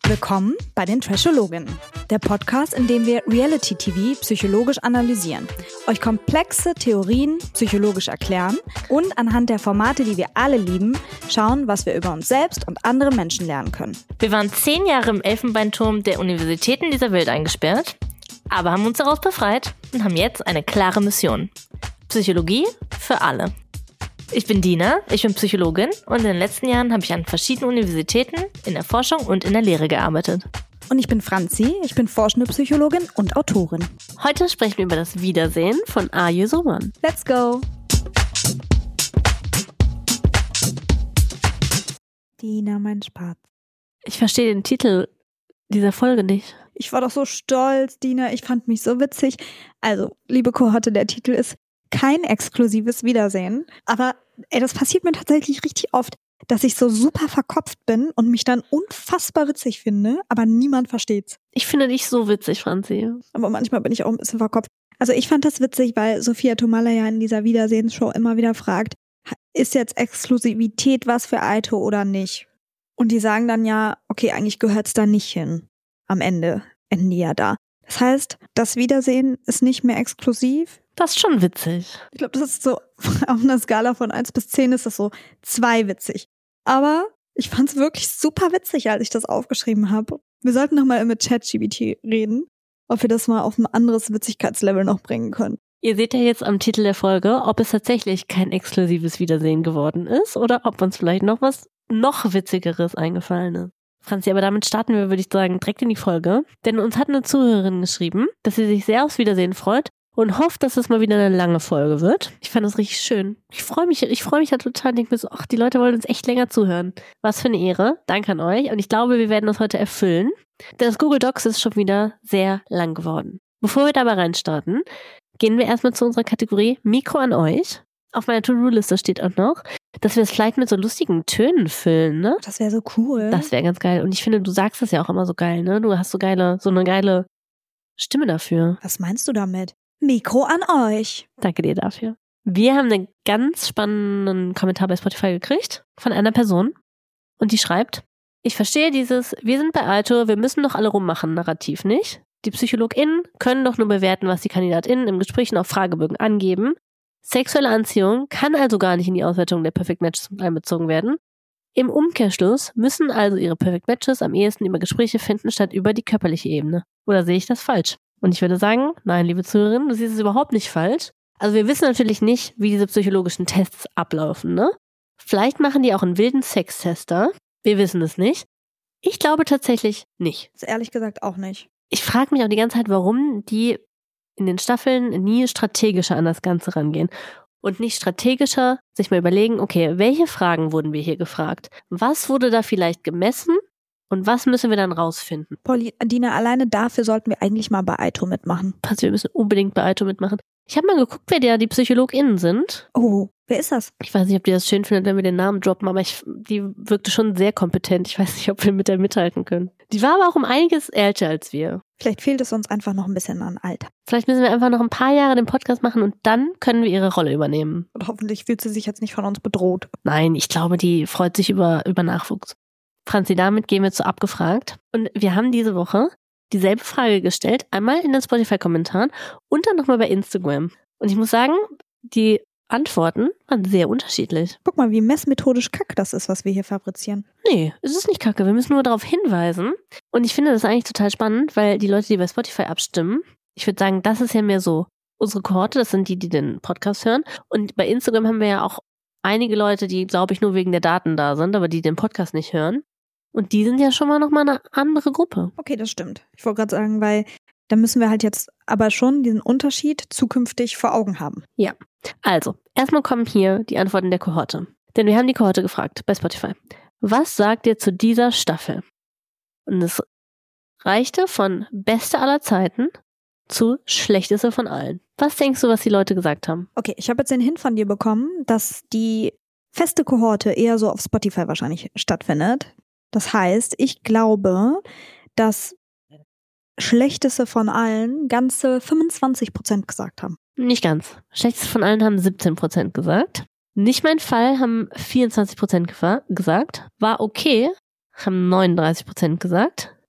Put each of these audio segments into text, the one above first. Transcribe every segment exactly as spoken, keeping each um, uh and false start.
Willkommen bei den Trashologinnen, der Podcast, in dem wir Reality-T V psychologisch analysieren, euch komplexe Theorien psychologisch erklären und anhand der Formate, die wir alle lieben, schauen, was wir über uns selbst und andere Menschen lernen können. Wir waren zehn Jahre im Elfenbeinturm der Universitäten dieser Welt eingesperrt, aber haben uns daraus befreit und haben jetzt eine klare Mission. Psychologie für alle. Ich bin Dina, ich bin Psychologin und in den letzten Jahren habe ich an verschiedenen Universitäten, in der Forschung und in der Lehre gearbeitet. Und ich bin Franzi, ich bin forschende Psychologin und Autorin. Heute sprechen wir über das Wiedersehen von Arje Sohmann. Let's go! Dina, mein Spatz. Ich verstehe den Titel dieser Folge nicht. Ich war doch so stolz, Dina, ich fand mich so witzig. Also, liebe Kohorte, der Titel ist kein exklusives Wiedersehen, aber ey, das passiert mir tatsächlich richtig oft, dass ich so super verkopft bin und mich dann unfassbar witzig finde, aber niemand versteht's. Ich finde dich so witzig, Franzi. Aber manchmal bin ich auch ein bisschen verkopft. Also ich fand das witzig, weil Sophia Tomalla ja in dieser Wiedersehensshow immer wieder fragt, ist jetzt Exklusivität was für Aito oder nicht? Und die sagen dann ja, okay, eigentlich gehört's da nicht hin. Am Ende enden die ja da. Das heißt, das Wiedersehen ist nicht mehr exklusiv. Das ist schon witzig. Ich glaube, das ist so, auf einer Skala von eins bis zehn ist das so zwei witzig. Aber ich fand es wirklich super witzig, als ich das aufgeschrieben habe. Wir sollten nochmal mit ChatGPT reden, ob wir das mal auf ein anderes Witzigkeitslevel noch bringen können. Ihr seht ja jetzt am Titel der Folge, ob es tatsächlich kein exklusives Wiedersehen geworden ist oder ob uns vielleicht noch was noch Witzigeres eingefallen ist. Franzi, aber damit starten wir, würde ich sagen, direkt in die Folge. Denn uns hat eine Zuhörerin geschrieben, dass sie sich sehr aufs Wiedersehen freut und hofft, dass es mal wieder eine lange Folge wird. Ich fand das richtig schön. Ich freue mich, ich freue mich ja total. Ich denke mir so, ach, die Leute wollen uns echt länger zuhören. Was für eine Ehre. Danke an euch. Und ich glaube, wir werden das heute erfüllen. Denn das Google Docs ist schon wieder sehr lang geworden. Bevor wir dabei reinstarten, gehen wir erstmal zu unserer Kategorie Mikro an euch. Auf meiner To-Do-Liste steht auch noch, dass wir es vielleicht mit so lustigen Tönen füllen, ne? Das wäre so cool. Das wäre ganz geil. Und ich finde, du sagst das ja auch immer so geil, ne? Du hast so geile, so eine geile Stimme dafür. Was meinst du damit? Mikro an euch. Danke dir dafür. Wir haben einen ganz spannenden Kommentar bei Spotify gekriegt von einer Person. Und die schreibt, ich verstehe dieses, wir sind bei Aito, wir müssen doch alle rummachen, Narrativ nicht. Die PsychologInnen können doch nur bewerten, was die KandidatInnen im Gespräch auf Fragebögen angeben. Sexuelle Anziehung kann also gar nicht in die Auswertung der Perfect Matches einbezogen werden. Im Umkehrschluss müssen also ihre Perfect Matches am ehesten über Gespräche finden, statt über die körperliche Ebene. Oder sehe ich das falsch? Und ich würde sagen, nein, liebe Zuhörerinnen, du siehst es überhaupt nicht falsch. Also wir wissen natürlich nicht, wie diese psychologischen Tests ablaufen, ne? Vielleicht machen die auch einen wilden Sextester. Wir wissen es nicht. Ich glaube tatsächlich nicht. Das ehrlich gesagt auch nicht. Ich frage mich auch die ganze Zeit, warum die in den Staffeln nie strategischer an das Ganze rangehen. Und nicht strategischer sich mal überlegen, okay, welche Fragen wurden wir hier gefragt? Was wurde da vielleicht gemessen? Und was müssen wir dann rausfinden? Paulina, alleine dafür sollten wir eigentlich mal bei Aito mitmachen. Also wir müssen unbedingt bei Aito mitmachen. Ich habe mal geguckt, wer da die PsychologInnen sind. Oh, wer ist das? Ich weiß nicht, ob die das schön findet, wenn wir den Namen droppen, aber ich, die wirkte schon sehr kompetent. Ich weiß nicht, ob wir mit der mithalten können. Die war aber auch um einiges älter als wir. Vielleicht fehlt es uns einfach noch ein bisschen an Alter. Vielleicht müssen wir einfach noch ein paar Jahre den Podcast machen und dann können wir ihre Rolle übernehmen. Und hoffentlich fühlt sie sich jetzt nicht von uns bedroht. Nein, ich glaube, die freut sich über, über Nachwuchs. Franzi, damit gehen wir zu Abgefragt. Und wir haben diese Woche dieselbe Frage gestellt, einmal in den Spotify-Kommentaren und dann nochmal bei Instagram. Und ich muss sagen, die Antworten waren sehr unterschiedlich. Guck mal, wie messmethodisch kacke das ist, was wir hier fabrizieren. Nee, es ist nicht kacke. Wir müssen nur darauf hinweisen. Und ich finde das eigentlich total spannend, weil die Leute, die bei Spotify abstimmen, ich würde sagen, das ist ja mehr so unsere Kohorte, das sind die, die den Podcast hören. Und bei Instagram haben wir ja auch einige Leute, die, glaube ich, nur wegen der Daten da sind, aber die den Podcast nicht hören. Und die sind ja schon mal nochmal eine andere Gruppe. Okay, das stimmt. Ich wollte gerade sagen, weil da müssen wir halt jetzt aber schon diesen Unterschied zukünftig vor Augen haben. Ja. Also, erstmal kommen hier die Antworten der Kohorte. Denn wir haben die Kohorte gefragt bei Spotify. Was sagt ihr zu dieser Staffel? Und es reichte von Beste aller Zeiten zu Schlechteste von allen. Was denkst du, was die Leute gesagt haben? Okay, ich habe jetzt den Hint von dir bekommen, dass die feste Kohorte eher so auf Spotify wahrscheinlich stattfindet. Das heißt, ich glaube, dass Schlechteste von allen ganze fünfundzwanzig Prozent gesagt haben. Nicht ganz. Schlechteste von allen haben siebzehn Prozent gesagt. Nicht mein Fall haben vierundzwanzig Prozent gesagt. War okay, haben neununddreißig Prozent gesagt.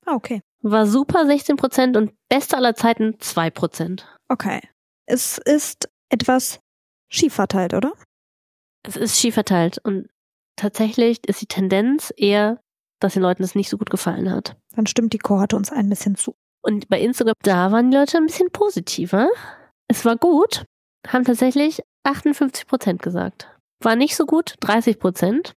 Ah, okay. War super sechzehn Prozent und beste aller Zeiten zwei Prozent. Okay. Es ist etwas schief verteilt, oder? Es ist schief verteilt und tatsächlich ist die Tendenz eher, dass den Leuten es nicht so gut gefallen hat. Dann stimmt die Kohorte uns ein bisschen zu. Und bei Instagram, da waren die Leute ein bisschen positiver. Es war gut, haben tatsächlich achtundfünfzig Prozent gesagt. War nicht so gut, dreißig Prozent.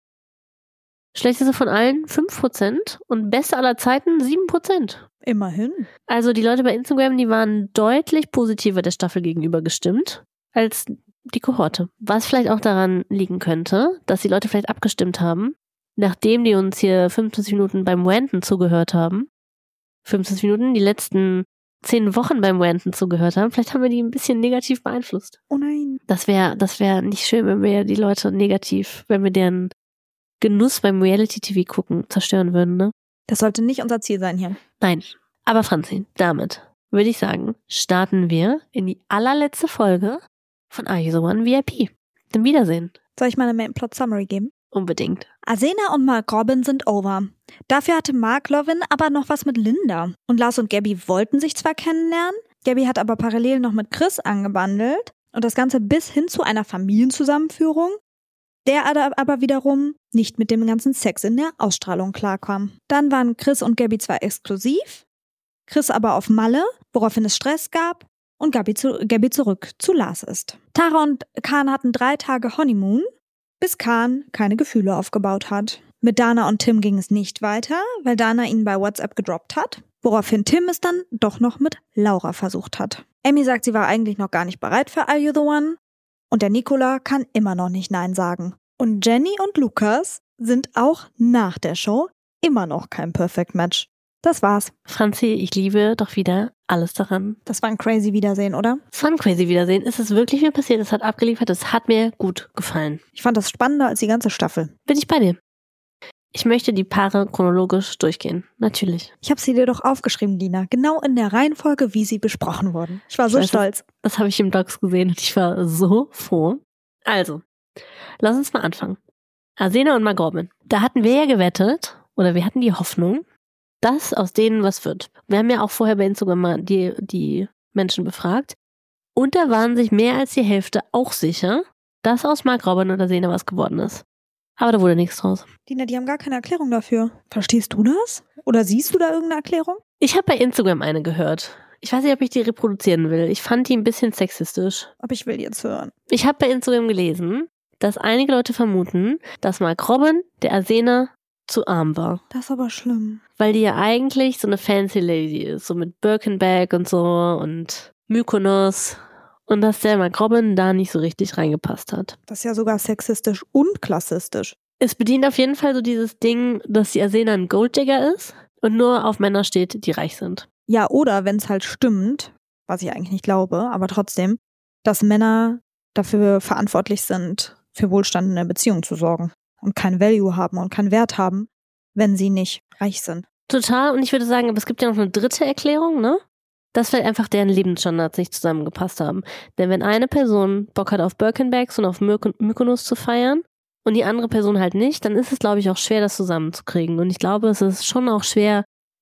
Schlechteste von allen, fünf Prozent. Und beste aller Zeiten, sieben Prozent. Immerhin. Also die Leute bei Instagram, die waren deutlich positiver der Staffel gegenüber gestimmt als die Kohorte. Was vielleicht auch daran liegen könnte, dass die Leute vielleicht abgestimmt haben, nachdem die uns hier fünfundzwanzig Minuten beim Ranten zugehört haben. fünfundzwanzig Minuten, die letzten zehn Wochen beim Ranten zugehört haben. Vielleicht haben wir die ein bisschen negativ beeinflusst. Oh nein. Das wäre das wär nicht schön, wenn wir die Leute negativ, wenn wir deren Genuss beim Reality-T V gucken zerstören würden, ne? Das sollte nicht unser Ziel sein hier. Nein. Aber Franzi, damit würde ich sagen, starten wir in die allerletzte Folge von Are You the One V I P. Zum Wiedersehen. Soll ich mal eine Main-Plot-Summary geben? Unbedingt. Arsena und Mark Robin sind over. Dafür hatte Mark Lovin aber noch was mit Linda. Und Lars und Gabby wollten sich zwar kennenlernen, Gabby hat aber parallel noch mit Chris angebandelt und das Ganze bis hin zu einer Familienzusammenführung, der aber wiederum nicht mit dem ganzen Sex in der Ausstrahlung klarkam. Dann waren Chris und Gabby zwar exklusiv, Chris aber auf Malle, woraufhin es Stress gab und Gabby, zu, Gabby zurück zu Lars ist. Tara und Kahn hatten drei Tage Honeymoon, bis Kahn keine Gefühle aufgebaut hat. Mit Dana und Tim ging es nicht weiter, weil Dana ihn bei WhatsApp gedroppt hat, woraufhin Tim es dann doch noch mit Laura versucht hat. Amy sagt, sie war eigentlich noch gar nicht bereit für Are You the One und der Nicola kann immer noch nicht Nein sagen. Und Jenny und Lukas sind auch nach der Show immer noch kein Perfect Match. Das war's. Franzi, ich liebe doch wieder alles daran. Das war ein crazy Wiedersehen, oder? Es war ein crazy Wiedersehen. Es ist wirklich mir passiert. Es hat abgeliefert. Es hat mir gut gefallen. Ich fand das spannender als die ganze Staffel. Bin ich bei dir. Ich möchte die Paare chronologisch durchgehen. Natürlich. Ich habe sie dir doch aufgeschrieben, Lina. Genau in der Reihenfolge, wie sie besprochen wurden. Ich war so ich weiß, stolz. Das, das habe ich im Blogs gesehen und ich war so froh. Also, lass uns mal anfangen. Arsena und Mark Robin. Da hatten wir ja gewettet, oder wir hatten die Hoffnung, dass aus denen was wird. Wir haben ja auch vorher bei Instagram mal die, die Menschen befragt. Und da waren sich mehr als die Hälfte auch sicher, dass aus Mark Robin und Arsena was geworden ist. Aber da wurde nichts draus. Dina, die haben gar keine Erklärung dafür. Verstehst du das? Oder siehst du da irgendeine Erklärung? Ich habe bei Instagram eine gehört. Ich weiß nicht, ob ich die reproduzieren will. Ich fand die ein bisschen sexistisch. Aber ich will jetzt hören. Ich habe bei Instagram gelesen, dass einige Leute vermuten, dass Mark Robin der Arsena zu arm war. Das ist aber schlimm. Weil die ja eigentlich so eine fancy Lady ist, so mit Birkenbag und so und Mykonos. Und dass der Mark Robin da nicht so richtig reingepasst hat. Das ist ja sogar sexistisch und klassistisch. Es bedient auf jeden Fall so dieses Ding, dass die Arsena ein Golddigger ist und nur auf Männer steht, die reich sind. Ja, oder wenn es halt stimmt, was ich eigentlich nicht glaube, aber trotzdem, dass Männer dafür verantwortlich sind, für Wohlstand in der Beziehung zu sorgen. Und kein Value haben und keinen Wert haben, wenn sie nicht reich sind. Total. Und ich würde sagen, aber es gibt ja noch eine dritte Erklärung, ne? Dass vielleicht einfach deren Lebensstandards nicht zusammengepasst haben. Denn wenn eine Person Bock hat auf Birkenbags und auf Mykonos zu feiern und die andere Person halt nicht, dann ist es, glaube ich, auch schwer, das zusammenzukriegen. Und ich glaube, es ist schon auch schwer,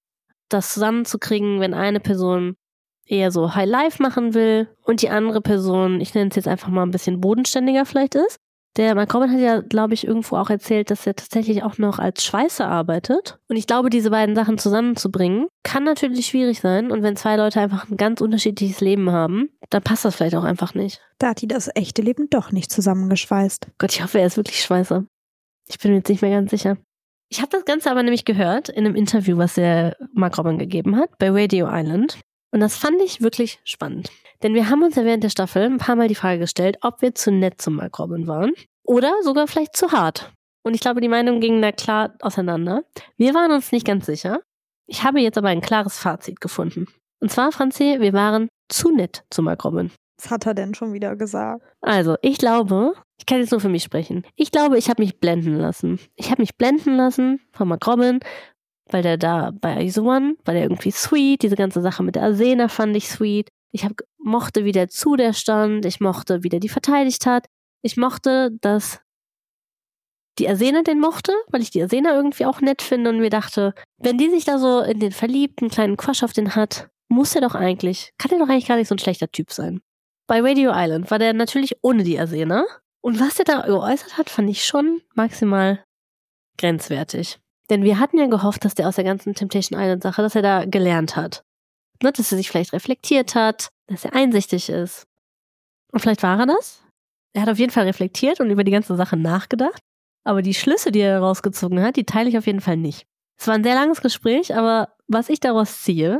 das zusammenzukriegen, wenn eine Person eher so High Life machen will und die andere Person, ich nenne es jetzt einfach mal ein bisschen bodenständiger vielleicht ist. Der Mark Robin hat ja, glaube ich, irgendwo auch erzählt, dass er tatsächlich auch noch als Schweißer arbeitet. Und ich glaube, diese beiden Sachen zusammenzubringen, kann natürlich schwierig sein. Und wenn zwei Leute einfach ein ganz unterschiedliches Leben haben, dann passt das vielleicht auch einfach nicht. Da hat die das echte Leben doch nicht zusammengeschweißt. Gott, ich hoffe, er ist wirklich Schweißer. Ich bin mir jetzt nicht mehr ganz sicher. Ich habe das Ganze aber nämlich gehört in einem Interview, was der Mark Robin gegeben hat, bei Radio Island. Und das fand ich wirklich spannend. Denn wir haben uns ja während der Staffel ein paar Mal die Frage gestellt, ob wir zu nett zum Mark Robin waren oder sogar vielleicht zu hart. Und ich glaube, die Meinungen gingen da klar auseinander. Wir waren uns nicht ganz sicher. Ich habe jetzt aber ein klares Fazit gefunden. Und zwar, Franzi, wir waren zu nett zu Mark Robin. Was hat er denn schon wieder gesagt? Also, ich glaube, ich kann jetzt nur für mich sprechen. Ich glaube, ich habe mich blenden lassen. Ich habe mich blenden lassen von Mark Robin, weil der da bei Are You the One, war der irgendwie sweet. Diese ganze Sache mit der Arsena fand ich sweet. Ich hab, mochte, wie der zu der stand. Ich mochte, wie der die verteidigt hat. Ich mochte, dass die Arsena den mochte, weil ich die Arsena irgendwie auch nett finde und mir dachte, wenn die sich da so in den verliebt, einen kleinen Quatsch auf den hat, muss er doch eigentlich, kann er doch eigentlich gar nicht so ein schlechter Typ sein. Bei Radio Island war der natürlich ohne die Arsena und was er da geäußert hat, fand ich schon maximal grenzwertig. Denn wir hatten ja gehofft, dass der aus der ganzen Temptation Island Sache, dass er da gelernt hat. Ne, dass er sich vielleicht reflektiert hat, dass er einsichtig ist. Und vielleicht war er das. Er hat auf jeden Fall reflektiert und über die ganze Sache nachgedacht. Aber die Schlüsse, die er rausgezogen hat, die teile ich auf jeden Fall nicht. Es war ein sehr langes Gespräch, aber was ich daraus ziehe,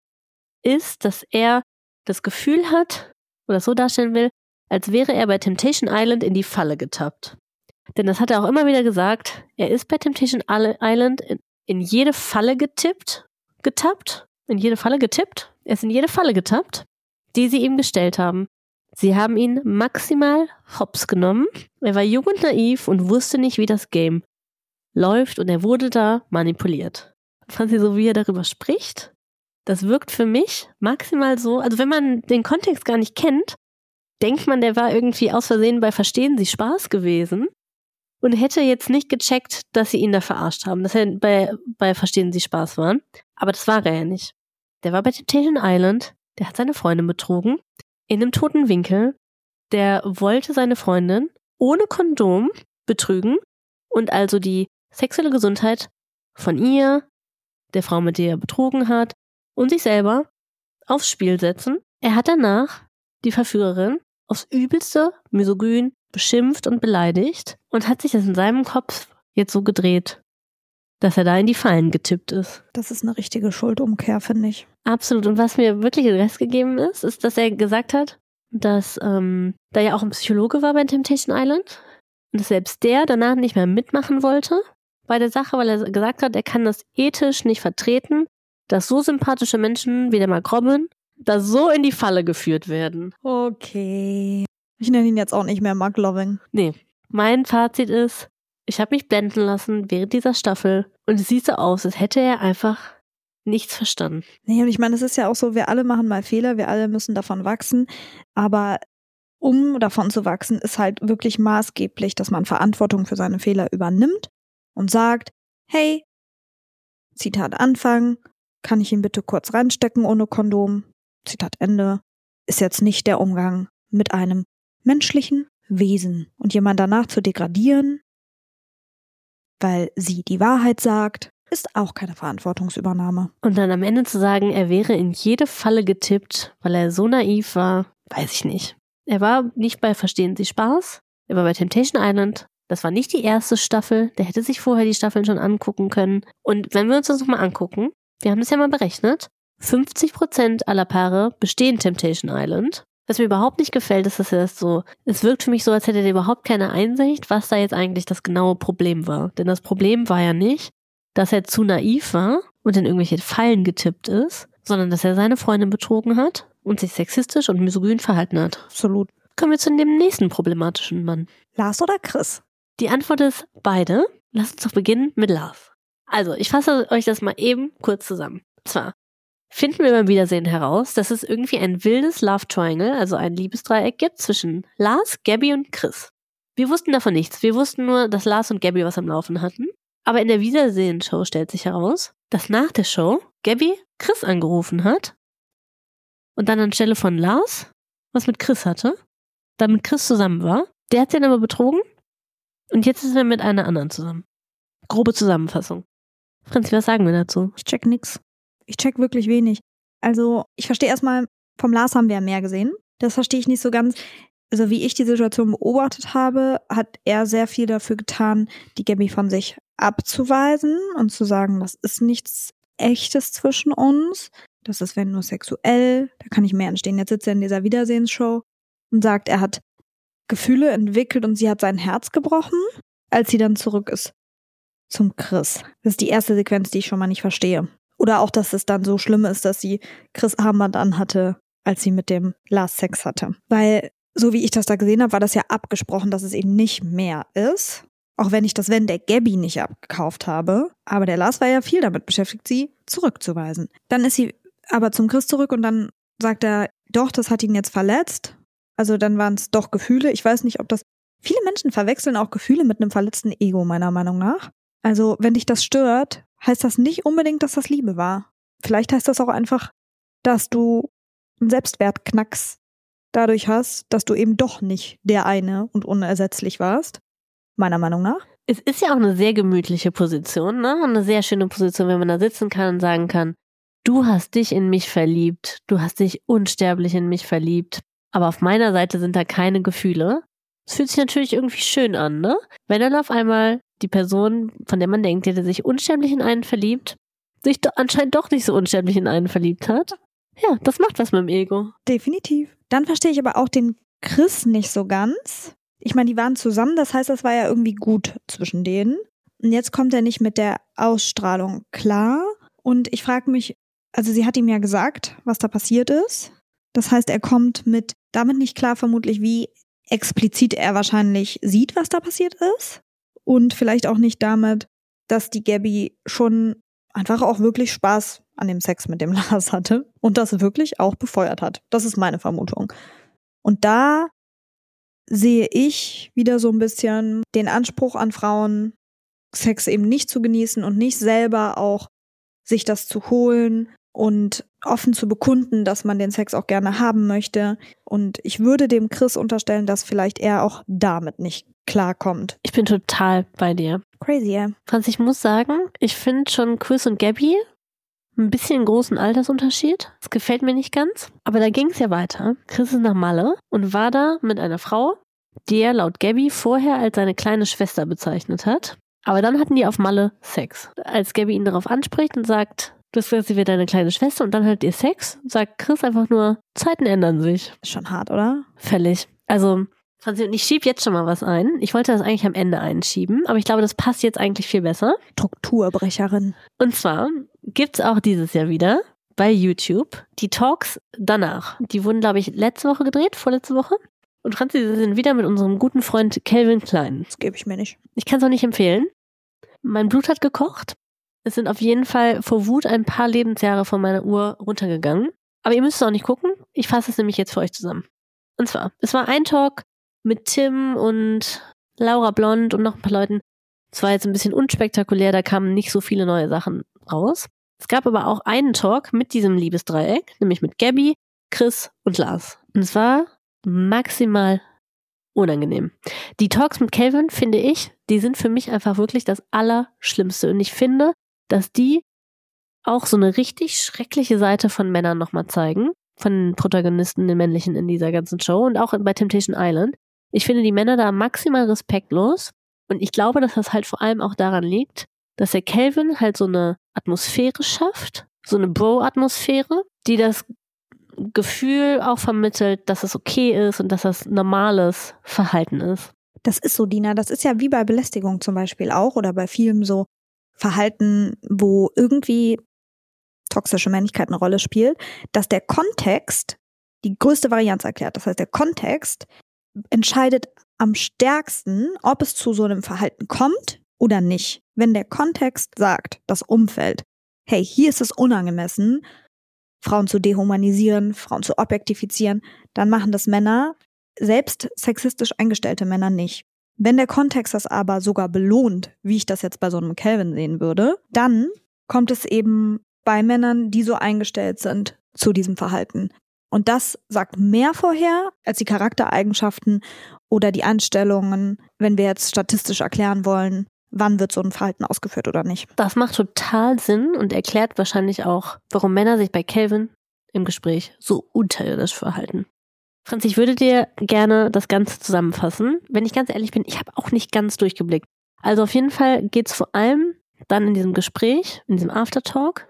ist, dass er das Gefühl hat, oder so darstellen will, als wäre er bei Temptation Island in die Falle getappt. Denn das hat er auch immer wieder gesagt, er ist bei Temptation Island in, in jede Falle getippt, getappt, in jede Falle getippt, er ist in jede Falle getappt, die sie ihm gestellt haben. Sie haben ihn maximal hops genommen. Er war jung und naiv und wusste nicht, wie das Game läuft und er wurde da manipuliert. Franzi, so wie er darüber spricht, das wirkt für mich maximal so, also wenn man den Kontext gar nicht kennt, denkt man, der war irgendwie aus Versehen bei Verstehen Sie Spaß gewesen und hätte jetzt nicht gecheckt, dass sie ihn da verarscht haben, dass er bei, bei Verstehen Sie Spaß waren. Aber das war er ja nicht. Der war bei Temptation Island, der hat seine Freundin betrogen, in einem toten Winkel, der wollte seine Freundin ohne Kondom betrügen und also die sexuelle Gesundheit von ihr, der Frau, mit der er betrogen hat, und sich selber aufs Spiel setzen. Er hat danach die Verführerin aufs Übelste misogyn beschimpft und beleidigt und hat sich das in seinem Kopf jetzt so gedreht, dass er da in die Fallen getippt ist. Das ist eine richtige Schuldumkehr, finde ich. Absolut. Und was mir wirklich den Rest gegeben ist, ist, dass er gesagt hat, dass ähm, da ja auch ein Psychologe war bei Temptation Island und dass selbst der danach nicht mehr mitmachen wollte bei der Sache, weil er gesagt hat, er kann das ethisch nicht vertreten, dass so sympathische Menschen wie der Mark Robin da so in die Falle geführt werden. Okay. Ich nenne ihn jetzt auch nicht mehr Mark Loving. Nee. Mein Fazit ist, ich habe mich blenden lassen während dieser Staffel und es sieht so aus, als hätte er einfach nichts verstanden. Nee, und ich meine, es ist ja auch so, wir alle machen mal Fehler, wir alle müssen davon wachsen, aber um davon zu wachsen, ist halt wirklich maßgeblich, dass man Verantwortung für seine Fehler übernimmt und sagt, hey, Zitat Anfang, kann ich ihn bitte kurz reinstecken ohne Kondom? Zitat Ende. Ist jetzt nicht der Umgang mit einem menschlichen Wesen. Und jemand danach zu degradieren, weil sie die Wahrheit sagt, ist auch keine Verantwortungsübernahme. Und dann am Ende zu sagen, er wäre in jede Falle getippt, weil er so naiv war, weiß ich nicht. Er war nicht bei Verstehen Sie Spaß, er war bei Temptation Island. Das war nicht die erste Staffel, der hätte sich vorher die Staffeln schon angucken können. Und wenn wir uns das nochmal angucken, wir haben das ja mal berechnet, fünfzig Prozent aller Paare bestehen Temptation Island. Was mir überhaupt nicht gefällt, ist, dass er das so, es wirkt für mich so, als hätte er überhaupt keine Einsicht, was da jetzt eigentlich das genaue Problem war. Denn das Problem war ja nicht, dass er zu naiv war und in irgendwelche Fallen getippt ist, sondern dass er seine Freundin betrogen hat und sich sexistisch und misogyn verhalten hat. Absolut. Kommen wir zu dem nächsten problematischen Mann. Lars oder Chris? Die Antwort ist beide. Lass uns doch beginnen mit Lars. Also, ich fasse euch das mal eben kurz zusammen. Und zwar finden wir beim Wiedersehen heraus, dass es irgendwie ein wildes Love Triangle, also ein Liebesdreieck gibt zwischen Lars, Gabby und Chris. Wir wussten davon nichts. Wir wussten nur, dass Lars und Gabby was am Laufen hatten. Aber in der Wiedersehen-Show stellt sich heraus, dass nach der Show Gabby Chris angerufen hat und dann anstelle von Lars was mit Chris hatte, dann mit Chris zusammen war. Der hat sie dann aber betrogen und jetzt ist er mit einer anderen zusammen. Grobe Zusammenfassung. Franzi, was sagen wir dazu? Ich check nix. Ich check wirklich wenig. Also, ich verstehe erstmal, vom Lars haben wir ja mehr gesehen. Das verstehe ich nicht so ganz. Also, wie ich die Situation beobachtet habe, hat er sehr viel dafür getan, die Gabby von sich abzuweisen und zu sagen, das ist nichts Echtes zwischen uns. Das ist, wenn nur sexuell. Da kann nicht mehr entstehen. Jetzt sitzt er in dieser Wiedersehensshow und sagt, er hat Gefühle entwickelt und sie hat sein Herz gebrochen, als sie dann zurück ist zum Chris. Das ist die erste Sequenz, die ich schon mal nicht verstehe. Oder auch, dass es dann so schlimm ist, dass sie Chris Armband anhatte, als sie mit dem Lars Sex hatte. Weil, so wie ich das da gesehen habe, war das ja abgesprochen, dass es eben nicht mehr ist. Auch wenn ich das Wenn der Gabby nicht abgekauft habe. Aber der Lars war ja viel damit beschäftigt, sie zurückzuweisen. Dann ist sie aber zum Chris zurück und dann sagt er, doch, das hat ihn jetzt verletzt. Also dann waren es doch Gefühle. Ich weiß nicht, ob das Viele Menschen verwechseln auch Gefühle mit einem verletzten Ego, meiner Meinung nach. Also, wenn dich das stört, heißt das nicht unbedingt, dass das Liebe war. Vielleicht heißt das auch einfach, dass du einen Selbstwertknacks dadurch hast, dass du eben doch nicht der eine und unersetzlich warst. Meiner Meinung nach. Es ist ja auch eine sehr gemütliche Position, ne? Und eine sehr schöne Position, wenn man da sitzen kann und sagen kann, du hast dich in mich verliebt, du hast dich unsterblich in mich verliebt, aber auf meiner Seite sind da keine Gefühle. Es fühlt sich natürlich irgendwie schön an, ne? Wenn dann auf einmal die Person, von der man denkt, die hätte sich unsterblich in einen verliebt, sich do- anscheinend doch nicht so unsterblich in einen verliebt hat. Ja, das macht was mit dem Ego. Definitiv. Dann verstehe ich aber auch den Chris nicht so ganz. Ich meine, die waren zusammen, das heißt, das war ja irgendwie gut zwischen denen. Und jetzt kommt er nicht mit der Ausstrahlung klar. Und ich frage mich, also sie hat ihm ja gesagt, was da passiert ist. Das heißt, er kommt mit damit nicht klar, vermutlich, wie explizit er wahrscheinlich sieht, was da passiert ist. Und vielleicht auch nicht damit, dass die Gabby schon einfach auch wirklich Spaß an dem Sex mit dem Lars hatte und das wirklich auch befeuert hat. Das ist meine Vermutung. Und da sehe ich wieder so ein bisschen den Anspruch an Frauen, Sex eben nicht zu genießen und nicht selber auch sich das zu holen und offen zu bekunden, dass man den Sex auch gerne haben möchte. Und ich würde dem Chris unterstellen, dass vielleicht er auch damit nicht klarkommt. Ich bin total bei dir. Crazy, ja. Franz, ich muss sagen, ich finde schon Chris und Gabby ein bisschen einen großen Altersunterschied. Das gefällt mir nicht ganz. Aber da ging es ja weiter. Chris ist nach Malle und war da mit einer Frau, die er laut Gabby vorher als seine kleine Schwester bezeichnet hat. Aber dann hatten die auf Malle Sex. Als Gabby ihn darauf anspricht und sagt, du hast gesagt, sie wird deine kleine Schwester und dann hattet ihr Sex, sagt Chris einfach nur, Zeiten ändern sich. Ist schon hart, oder? Völlig. Also, Franzi, und ich schiebe jetzt schon mal was ein. Ich wollte das eigentlich am Ende einschieben, aber ich glaube, das passt jetzt eigentlich viel besser. Strukturbrecherin. Und zwar gibt's auch dieses Jahr wieder bei YouTube die Talks danach. Die wurden, glaube ich, letzte Woche gedreht, vorletzte Woche. Und Franzi, sie sind wieder mit unserem guten Freund Calvin Klein. Das gebe ich mir nicht. Ich kann es auch nicht empfehlen. Mein Blut hat gekocht. Es sind auf jeden Fall vor Wut ein paar Lebensjahre von meiner Uhr runtergegangen. Aber ihr müsst es auch nicht gucken. Ich fasse es nämlich jetzt für euch zusammen. Und zwar, es war ein Talk mit Tim und Laura Blond und noch ein paar Leuten. Es war jetzt ein bisschen unspektakulär, da kamen nicht so viele neue Sachen raus. Es gab aber auch einen Talk mit diesem Liebesdreieck, nämlich mit Gabby, Chris und Lars. Und es war maximal unangenehm. Die Talks mit Calvin, finde ich, die sind für mich einfach wirklich das Allerschlimmste. Und ich finde, dass die auch so eine richtig schreckliche Seite von Männern nochmal zeigen. Von den Protagonisten, den männlichen in dieser ganzen Show und auch bei Temptation Island. Ich finde die Männer da maximal respektlos. Und ich glaube, dass das halt vor allem auch daran liegt, dass der Calvin halt so eine Atmosphäre schafft, so eine Bro-Atmosphäre, die das Gefühl auch vermittelt, dass es okay ist und dass das normales Verhalten ist. Das ist so, Dina. Das ist ja wie bei Belästigung zum Beispiel auch oder bei vielem so Verhalten, wo irgendwie toxische Männlichkeit eine Rolle spielt, dass der Kontext die größte Varianz erklärt. Das heißt, der Kontext entscheidet am stärksten, ob es zu so einem Verhalten kommt oder nicht. Wenn der Kontext sagt, das Umfeld, hey, hier ist es unangemessen, Frauen zu dehumanisieren, Frauen zu objektifizieren, dann machen das Männer, selbst sexistisch eingestellte Männer nicht. Wenn der Kontext das aber sogar belohnt, wie ich das jetzt bei so einem Calvin sehen würde, dann kommt es eben bei Männern, die so eingestellt sind, zu diesem Verhalten. Und das sagt mehr vorher als die Charaktereigenschaften oder die Einstellungen, wenn wir jetzt statistisch erklären wollen, wann wird so ein Verhalten ausgeführt oder nicht. Das macht total Sinn und erklärt wahrscheinlich auch, warum Männer sich bei Calvin im Gespräch so unterirdisch verhalten. Franz, ich würde dir gerne das Ganze zusammenfassen. Wenn ich ganz ehrlich bin, ich habe auch nicht ganz durchgeblickt. Also auf jeden Fall geht es vor allem dann in diesem Gespräch, in diesem Aftertalk,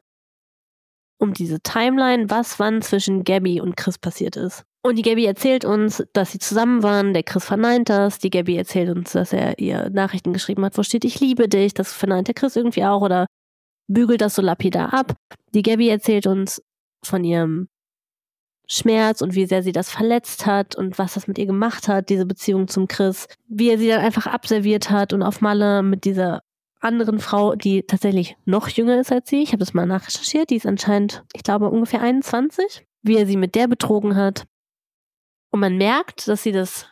um diese Timeline, was wann zwischen Gabby und Chris passiert ist. Und die Gabby erzählt uns, dass sie zusammen waren, der Chris verneint das. Die Gabby erzählt uns, dass er ihr Nachrichten geschrieben hat, wo steht, ich liebe dich. Das verneint der Chris irgendwie auch oder bügelt das so lapidar ab. Die Gabby erzählt uns von ihrem Schmerz und wie sehr sie das verletzt hat und was das mit ihr gemacht hat, diese Beziehung zum Chris. Wie er sie dann einfach abserviert hat und auf Malle mit dieser anderen Frau, die tatsächlich noch jünger ist als sie. Ich habe das mal nachrecherchiert. Die ist anscheinend, ich glaube, ungefähr einundzwanzig. Wie er sie mit der betrogen hat. Und man merkt, dass sie das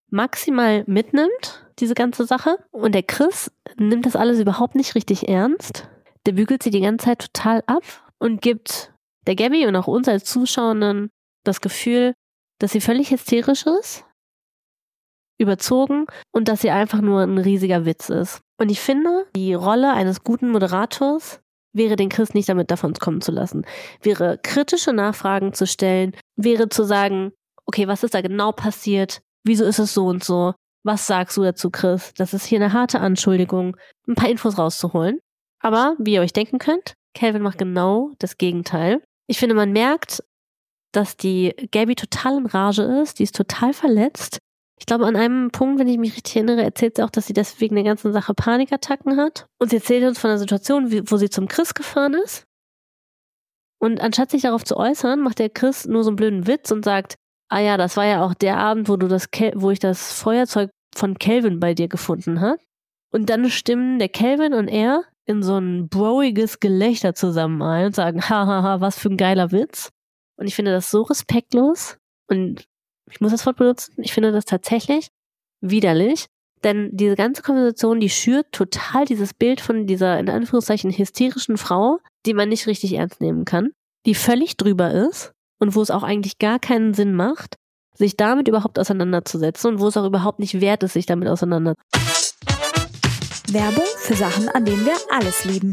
maximal mitnimmt, diese ganze Sache. Und der Chris nimmt das alles überhaupt nicht richtig ernst. Der bügelt sie die ganze Zeit total ab und gibt der Gabby und auch uns als Zuschauenden das Gefühl, dass sie völlig hysterisch ist, überzogen und dass sie einfach nur ein riesiger Witz ist. Und ich finde, die Rolle eines guten Moderators wäre, den Chris nicht damit davon kommen zu lassen. Wäre kritische Nachfragen zu stellen, wäre zu sagen, okay, was ist da genau passiert? Wieso ist es so und so? Was sagst du dazu, Chris? Das ist hier eine harte Anschuldigung, ein paar Infos rauszuholen. Aber, wie ihr euch denken könnt, Calvin macht genau das Gegenteil. Ich finde, man merkt, dass die Gabby total in Rage ist, die ist total verletzt. Ich glaube, an einem Punkt, wenn ich mich richtig erinnere, erzählt sie auch, dass sie deswegen der ganzen Sache Panikattacken hat. Und sie erzählt uns von einer Situation, wo sie zum Chris gefahren ist. Und anstatt sich darauf zu äußern, macht der Chris nur so einen blöden Witz und sagt, ah ja, das war ja auch der Abend, wo du das, Kel- wo ich das Feuerzeug von Calvin bei dir gefunden habe. Und dann stimmen der Calvin und er in so ein broiges Gelächter zusammen ein und sagen, hahaha, was für ein geiler Witz. Und ich finde das so respektlos und ich muss das Wort benutzen, ich finde das tatsächlich widerlich, denn diese ganze Konversation, die schürt total dieses Bild von dieser, in Anführungszeichen, hysterischen Frau, die man nicht richtig ernst nehmen kann, die völlig drüber ist und wo es auch eigentlich gar keinen Sinn macht, sich damit überhaupt auseinanderzusetzen und wo es auch überhaupt nicht wert ist, sich damit auseinanderzusetzen. Werbung für Sachen, an denen wir alles lieben.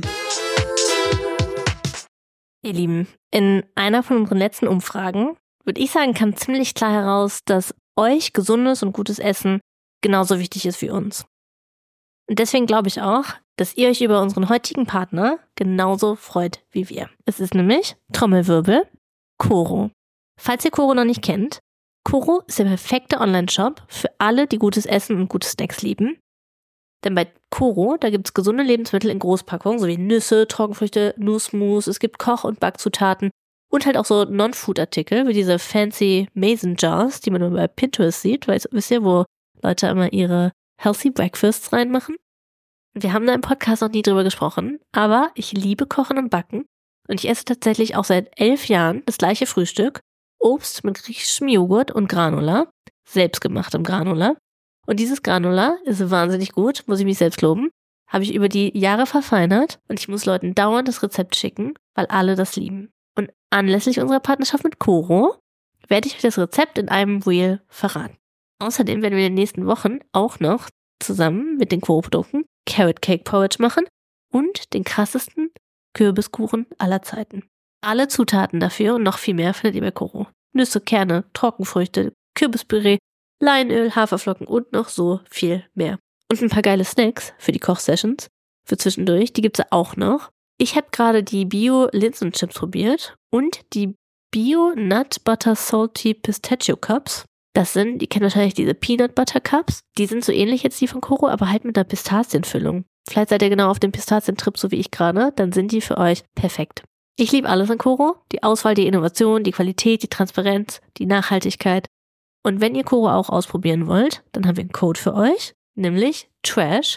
Ihr Lieben, in einer von unseren letzten Umfragen, würde ich sagen, kam ziemlich klar heraus, dass euch gesundes und gutes Essen genauso wichtig ist wie uns. Und deswegen glaube ich auch, dass ihr euch über unseren heutigen Partner genauso freut wie wir. Es ist nämlich, Trommelwirbel, Koro. Falls ihr Koro noch nicht kennt, Koro ist der perfekte Online-Shop für alle, die gutes Essen und gute Snacks lieben. Denn bei Koro, da gibt es gesunde Lebensmittel in Großpackungen, sowie Nüsse, Trockenfrüchte, Nussmus, es gibt Koch- und Backzutaten und halt auch so Non-Food-Artikel, wie diese fancy Mason Jars, die man nur bei Pinterest sieht, weil wisst ihr, wo Leute immer ihre Healthy Breakfasts reinmachen? Wir haben da im Podcast noch nie drüber gesprochen, aber ich liebe Kochen und Backen und ich esse tatsächlich auch seit elf Jahren das gleiche Frühstück, Obst mit griechischem Joghurt und Granola, selbstgemachtem Granola. Und dieses Granola ist wahnsinnig gut, muss ich mich selbst loben. Habe ich über die Jahre verfeinert und ich muss Leuten dauernd das Rezept schicken, weil alle das lieben. Und anlässlich unserer Partnerschaft mit Koro werde ich euch das Rezept in einem Reel verraten. Außerdem werden wir in den nächsten Wochen auch noch zusammen mit den Koro-Produkten Carrot Cake Porridge machen und den krassesten Kürbiskuchen aller Zeiten. Alle Zutaten dafür und noch viel mehr findet ihr bei Koro. Nüsse, Kerne, Trockenfrüchte, Kürbispüree, Leinöl, Haferflocken und noch so viel mehr. Und ein paar geile Snacks für die Kochsessions, für zwischendurch, die gibt's ja auch noch. Ich habe gerade die Bio-Linsenchips probiert und die Bio-Nut Butter Salty Pistachio Cups. Das sind, die kennen wahrscheinlich diese Peanut Butter Cups. Die sind so ähnlich jetzt die von Koro, aber halt mit einer Pistazienfüllung. Vielleicht seid ihr genau auf dem Pistazientrip, so wie ich gerade, dann sind die für euch perfekt. Ich liebe alles an Koro. Die Auswahl, die Innovation, die Qualität, die Transparenz, die Nachhaltigkeit. Und wenn ihr Koro auch ausprobieren wollt, dann haben wir einen Code für euch, nämlich TRASH,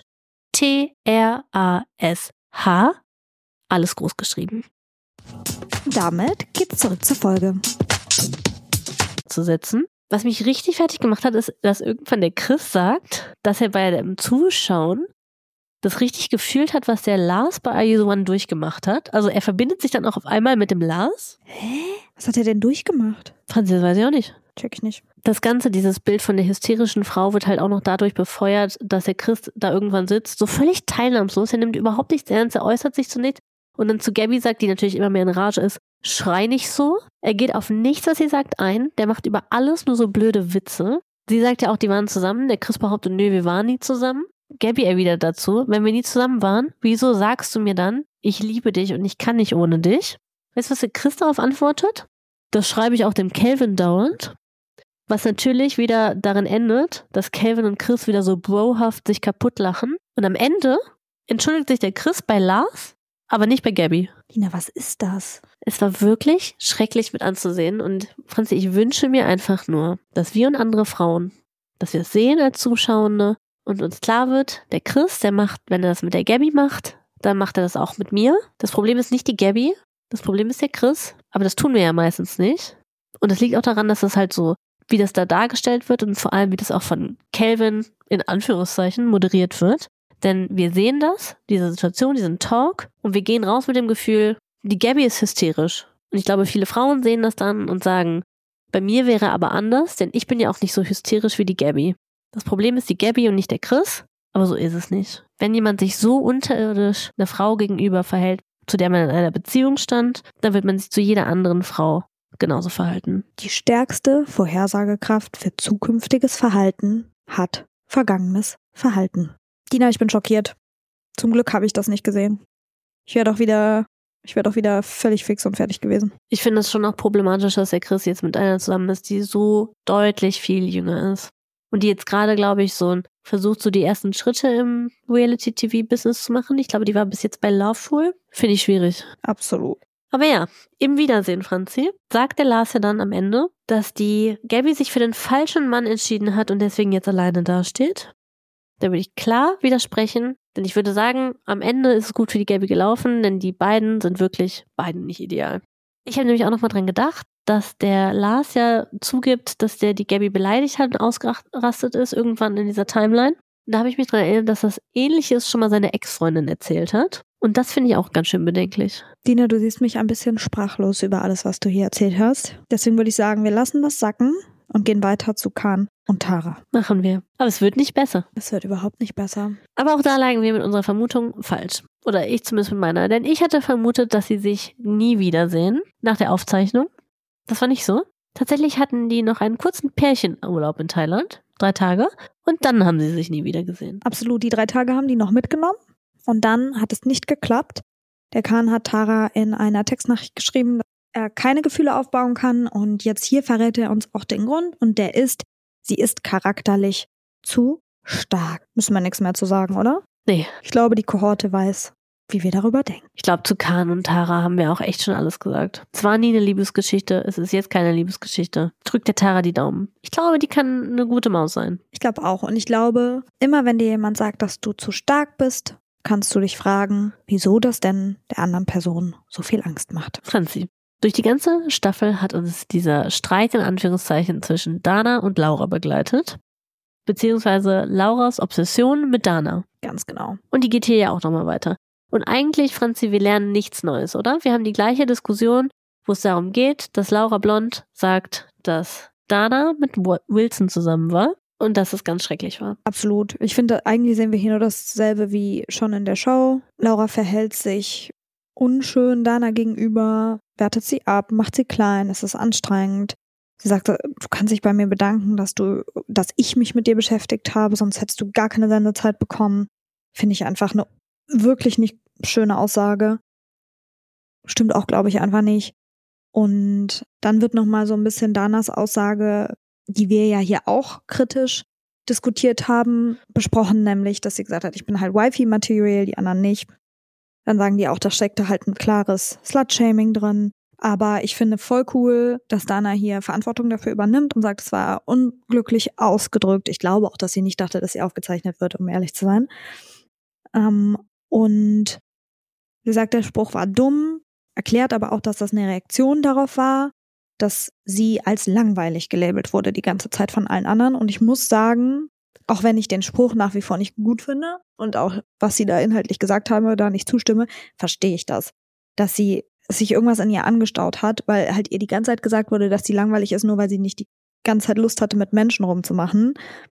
T R A S H, alles groß geschrieben. Damit geht's zurück zur Folge. Zu setzen. Was mich richtig fertig gemacht hat, ist, dass irgendwann der Chris sagt, dass er bei dem Zuschauen das richtig gefühlt hat, was der Lars bei Are You the One durchgemacht hat. Also er verbindet sich dann auch auf einmal mit dem Lars. Hä? Was hat er denn durchgemacht? Franz, das weiß ich auch nicht. Check ich nicht. Das Ganze, dieses Bild von der hysterischen Frau wird halt auch noch dadurch befeuert, dass der Chris da irgendwann sitzt, so völlig teilnahmslos. Er nimmt überhaupt nichts ernst, er äußert sich zu nichts. Und dann zu Gabby sagt, die natürlich immer mehr in Rage ist, schrei nicht so. Er geht auf nichts, was sie sagt, ein. Der macht über alles nur so blöde Witze. Sie sagt ja auch, die waren zusammen. Der Chris behauptet, nö, wir waren nie zusammen. Gabby erwidert dazu, wenn wir nie zusammen waren, wieso sagst du mir dann, ich liebe dich und ich kann nicht ohne dich? Weißt du, was der Chris darauf antwortet? Das schreibe ich auch dem Calvin dauernd. Was natürlich wieder darin endet, dass Calvin und Chris wieder so brohaft sich kaputt lachen. Und am Ende entschuldigt sich der Chris bei Lars, aber nicht bei Gabby. Lina, was ist das? Es war wirklich schrecklich mit anzusehen. Und Franzi, ich wünsche mir einfach nur, dass wir und andere Frauen, dass wir es sehen als Zuschauende und uns klar wird, der Chris, der macht, wenn er das mit der Gabby macht, dann macht er das auch mit mir. Das Problem ist nicht die Gabby, das Problem ist der Chris. Aber das tun wir ja meistens nicht. Und das liegt auch daran, dass das halt so wie das da dargestellt wird und vor allem, wie das auch von Calvin in Anführungszeichen moderiert wird. Denn wir sehen das, diese Situation, diesen Talk, und wir gehen raus mit dem Gefühl, die Gabby ist hysterisch. Und ich glaube, viele Frauen sehen das dann und sagen, bei mir wäre aber anders, denn ich bin ja auch nicht so hysterisch wie die Gabby. Das Problem ist die Gabby und nicht der Chris, aber so ist es nicht. Wenn jemand sich so unterirdisch einer Frau gegenüber verhält, zu der man in einer Beziehung stand, dann wird man sich zu jeder anderen Frau genauso verhalten. Die stärkste Vorhersagekraft für zukünftiges Verhalten hat vergangenes Verhalten. Dina, ich bin schockiert. Zum Glück habe ich das nicht gesehen. Ich wäre doch wieder, ich wäre doch wieder völlig fix und fertig gewesen. Ich finde es schon auch problematisch, dass der Chris jetzt mit einer zusammen ist, die so deutlich viel jünger ist. Und die jetzt gerade, glaube ich, so versucht, so die ersten Schritte im Reality-T V-Business zu machen. Ich glaube, die war bis jetzt bei Loveful. Finde ich schwierig. Absolut. Aber ja, im Wiedersehen, Franzi, sagt der Lars ja dann am Ende, dass die Gabby sich für den falschen Mann entschieden hat und deswegen jetzt alleine dasteht. Da würde ich klar widersprechen, denn ich würde sagen, am Ende ist es gut für die Gabby gelaufen, denn die beiden sind wirklich beiden nicht ideal. Ich habe nämlich auch nochmal dran gedacht, dass der Lars ja zugibt, dass der die Gabby beleidigt hat und ausgerastet ist, irgendwann in dieser Timeline. Und da habe ich mich dran erinnert, dass das Ähnliches schon mal seine Ex-Freundin erzählt hat. Und das finde ich auch ganz schön bedenklich. Dina, du siehst mich ein bisschen sprachlos über alles, was du hier erzählt hast. Deswegen würde ich sagen, wir lassen das sacken und gehen weiter zu Khan und Tara. Machen wir. Aber es wird nicht besser. Es wird überhaupt nicht besser. Aber auch da lagen wir mit unserer Vermutung falsch. Oder ich zumindest mit meiner. Denn ich hatte vermutet, dass sie sich nie wiedersehen nach der Aufzeichnung. Das war nicht so. Tatsächlich hatten die noch einen kurzen Pärchenurlaub in Thailand. Drei Tage. Und dann haben sie sich nie wieder gesehen. Absolut. Die drei Tage haben die noch mitgenommen. Und dann hat es nicht geklappt. Der Khan hat Tara in einer Textnachricht geschrieben, dass er keine Gefühle aufbauen kann. Und jetzt hier verrät er uns auch den Grund. Und der ist, sie ist charakterlich zu stark. Müssen wir nichts mehr zu sagen, oder? Nee. Ich glaube, die Kohorte weiß, wie wir darüber denken. Ich glaube, zu Khan und Tara haben wir auch echt schon alles gesagt. Es war nie eine Liebesgeschichte, es ist jetzt keine Liebesgeschichte. Drückt der Tara die Daumen. Ich glaube, die kann eine gute Maus sein. Ich glaube auch. Und ich glaube, immer wenn dir jemand sagt, dass du zu stark bist, kannst du dich fragen, wieso das denn der anderen Person so viel Angst macht. Franzi, durch die ganze Staffel hat uns dieser Streit in Anführungszeichen zwischen Dana und Laura begleitet. Beziehungsweise Lauras Obsession mit Dana. Ganz genau. Und die geht hier ja auch nochmal weiter. Und eigentlich, Franzi, wir lernen nichts Neues, oder? Wir haben die gleiche Diskussion, wo es darum geht, dass Laura Blond sagt, dass Dana mit Wilson zusammen war und dass es ganz schrecklich war. Absolut. Ich finde, eigentlich sehen wir hier nur dasselbe wie schon in der Show. Laura verhält sich unschön Dana gegenüber, wertet sie ab, macht sie klein, es ist anstrengend. Sie sagt, du kannst dich bei mir bedanken, dass du, dass ich mich mit dir beschäftigt habe, sonst hättest du gar keine Sendezeit bekommen. Finde ich einfach eine wirklich nicht schöne Aussage. Stimmt auch, glaube ich, einfach nicht. Und dann wird nochmal so ein bisschen Danas Aussage, die wir ja hier auch kritisch diskutiert haben, besprochen, nämlich, dass sie gesagt hat, ich bin halt Wifi-Material, die anderen nicht. Dann sagen die auch, da steckte halt ein klares Slut-Shaming drin. Aber ich finde voll cool, dass Dana hier Verantwortung dafür übernimmt und sagt, es war unglücklich ausgedrückt. Ich glaube auch, dass sie nicht dachte, dass sie aufgezeichnet wird, um ehrlich zu sein. Ähm, und sie sagt, der Spruch war dumm, erklärt aber auch, dass das eine Reaktion darauf war, dass sie als langweilig gelabelt wurde die ganze Zeit von allen anderen. Und ich muss sagen, auch wenn ich den Spruch nach wie vor nicht gut finde und auch, was sie da inhaltlich gesagt haben, da nicht zustimme, verstehe ich das. Dass sie sich irgendwas in ihr angestaut hat, weil halt ihr die ganze Zeit gesagt wurde, dass sie langweilig ist, nur weil sie nicht die ganze Zeit Lust hatte, mit Menschen rumzumachen.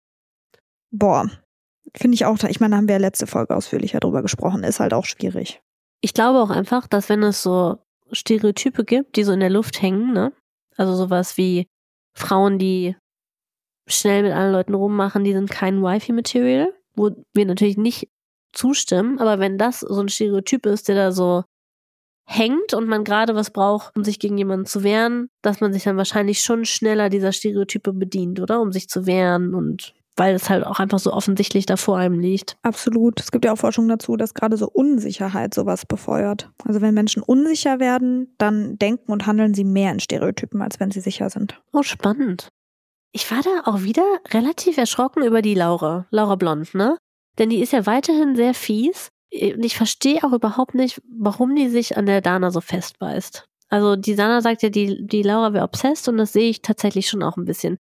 Boah, finde ich auch, ich meine, da haben wir ja letzte Folge ausführlicher drüber gesprochen, ist halt auch schwierig. Ich glaube auch einfach, dass wenn es so Stereotype gibt, die so in der Luft hängen, ne, also sowas wie Frauen, die schnell mit allen Leuten rummachen, die sind kein Wifi-Material, wo wir natürlich nicht zustimmen, aber wenn das so ein Stereotyp ist, der da so hängt und man gerade was braucht, um sich gegen jemanden zu wehren, dass man sich dann wahrscheinlich schon schneller dieser Stereotype bedient, oder? Um sich zu wehren und weil es halt auch einfach so offensichtlich da vor einem liegt. Absolut. Es gibt ja auch Forschung dazu, dass gerade so Unsicherheit sowas befeuert. Also wenn Menschen unsicher werden, dann denken und handeln sie mehr in Stereotypen, als wenn sie sicher sind. Oh, spannend. Ich war da auch wieder relativ erschrocken über die Laura, Laura Blond, ne? Denn die ist ja weiterhin sehr fies. Und ich verstehe auch überhaupt nicht, warum die sich an der Dana so festbeißt. Also die Dana sagt ja, die, die Laura wäre obsessed und das sehe ich tatsächlich schon auch ein bisschen.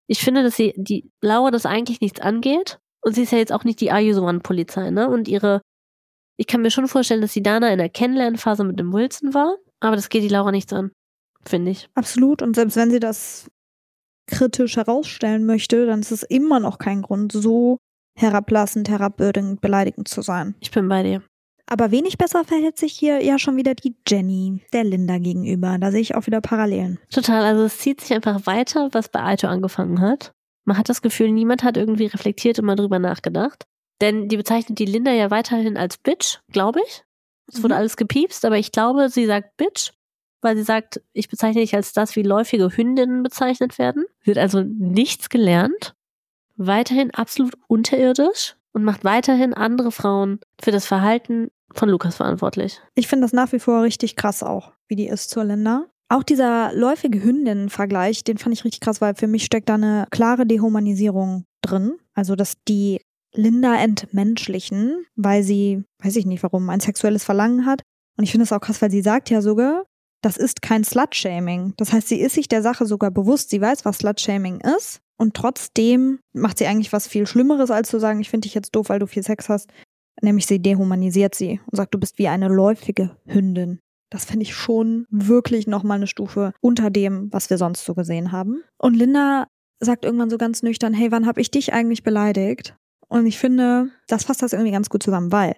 Ich finde, dass sie die Laura das eigentlich nichts angeht. Und sie ist ja jetzt auch nicht die Are You the One-Polizei, ne? Und ihre, ich kann mir schon vorstellen, dass die Dana in der Kennenlernphase mit dem Wilson war, aber das geht die Laura nichts an, finde ich. Absolut. Und selbst wenn sie das kritisch herausstellen möchte, dann ist es immer noch kein Grund, so herablassend, herabwürdigend, beleidigend zu sein. Ich bin bei dir. Aber wenig besser verhält sich hier ja schon wieder die Jenny, der Linda gegenüber. Da sehe ich auch wieder Parallelen. Total, also es zieht sich einfach weiter, was bei Aito angefangen hat. Man hat das Gefühl, niemand hat irgendwie reflektiert und mal drüber nachgedacht. Denn die bezeichnet die Linda ja weiterhin als Bitch, glaube ich. Es wurde mhm. alles gepiepst, aber ich glaube, sie sagt Bitch, weil sie sagt, ich bezeichne dich als das, wie läufige Hündinnen bezeichnet werden. Sie hat also nichts gelernt, weiterhin absolut unterirdisch und macht weiterhin andere Frauen für das Verhalten von Lukas verantwortlich. Ich finde das nach wie vor richtig krass auch, wie die ist zur Linda. Auch dieser läufige Hündinnen-Vergleich, den fand ich richtig krass, weil für mich steckt da eine klare Dehumanisierung drin. Also, dass die Linda entmenschlichen, weil sie, weiß ich nicht warum, ein sexuelles Verlangen hat. Und ich finde das auch krass, weil sie sagt ja sogar, das ist kein Slut-Shaming. Das heißt, sie ist sich der Sache sogar bewusst. Sie weiß, was Slut-Shaming ist. Und trotzdem macht sie eigentlich was viel Schlimmeres, als zu sagen, ich finde dich jetzt doof, weil du viel Sex hast. Nämlich sie dehumanisiert sie und sagt, du bist wie eine läufige Hündin. Das finde ich schon wirklich nochmal eine Stufe unter dem, was wir sonst so gesehen haben. Und Linda sagt irgendwann so ganz nüchtern, hey, wann habe ich dich eigentlich beleidigt? Und ich finde, das fasst das irgendwie ganz gut zusammen, weil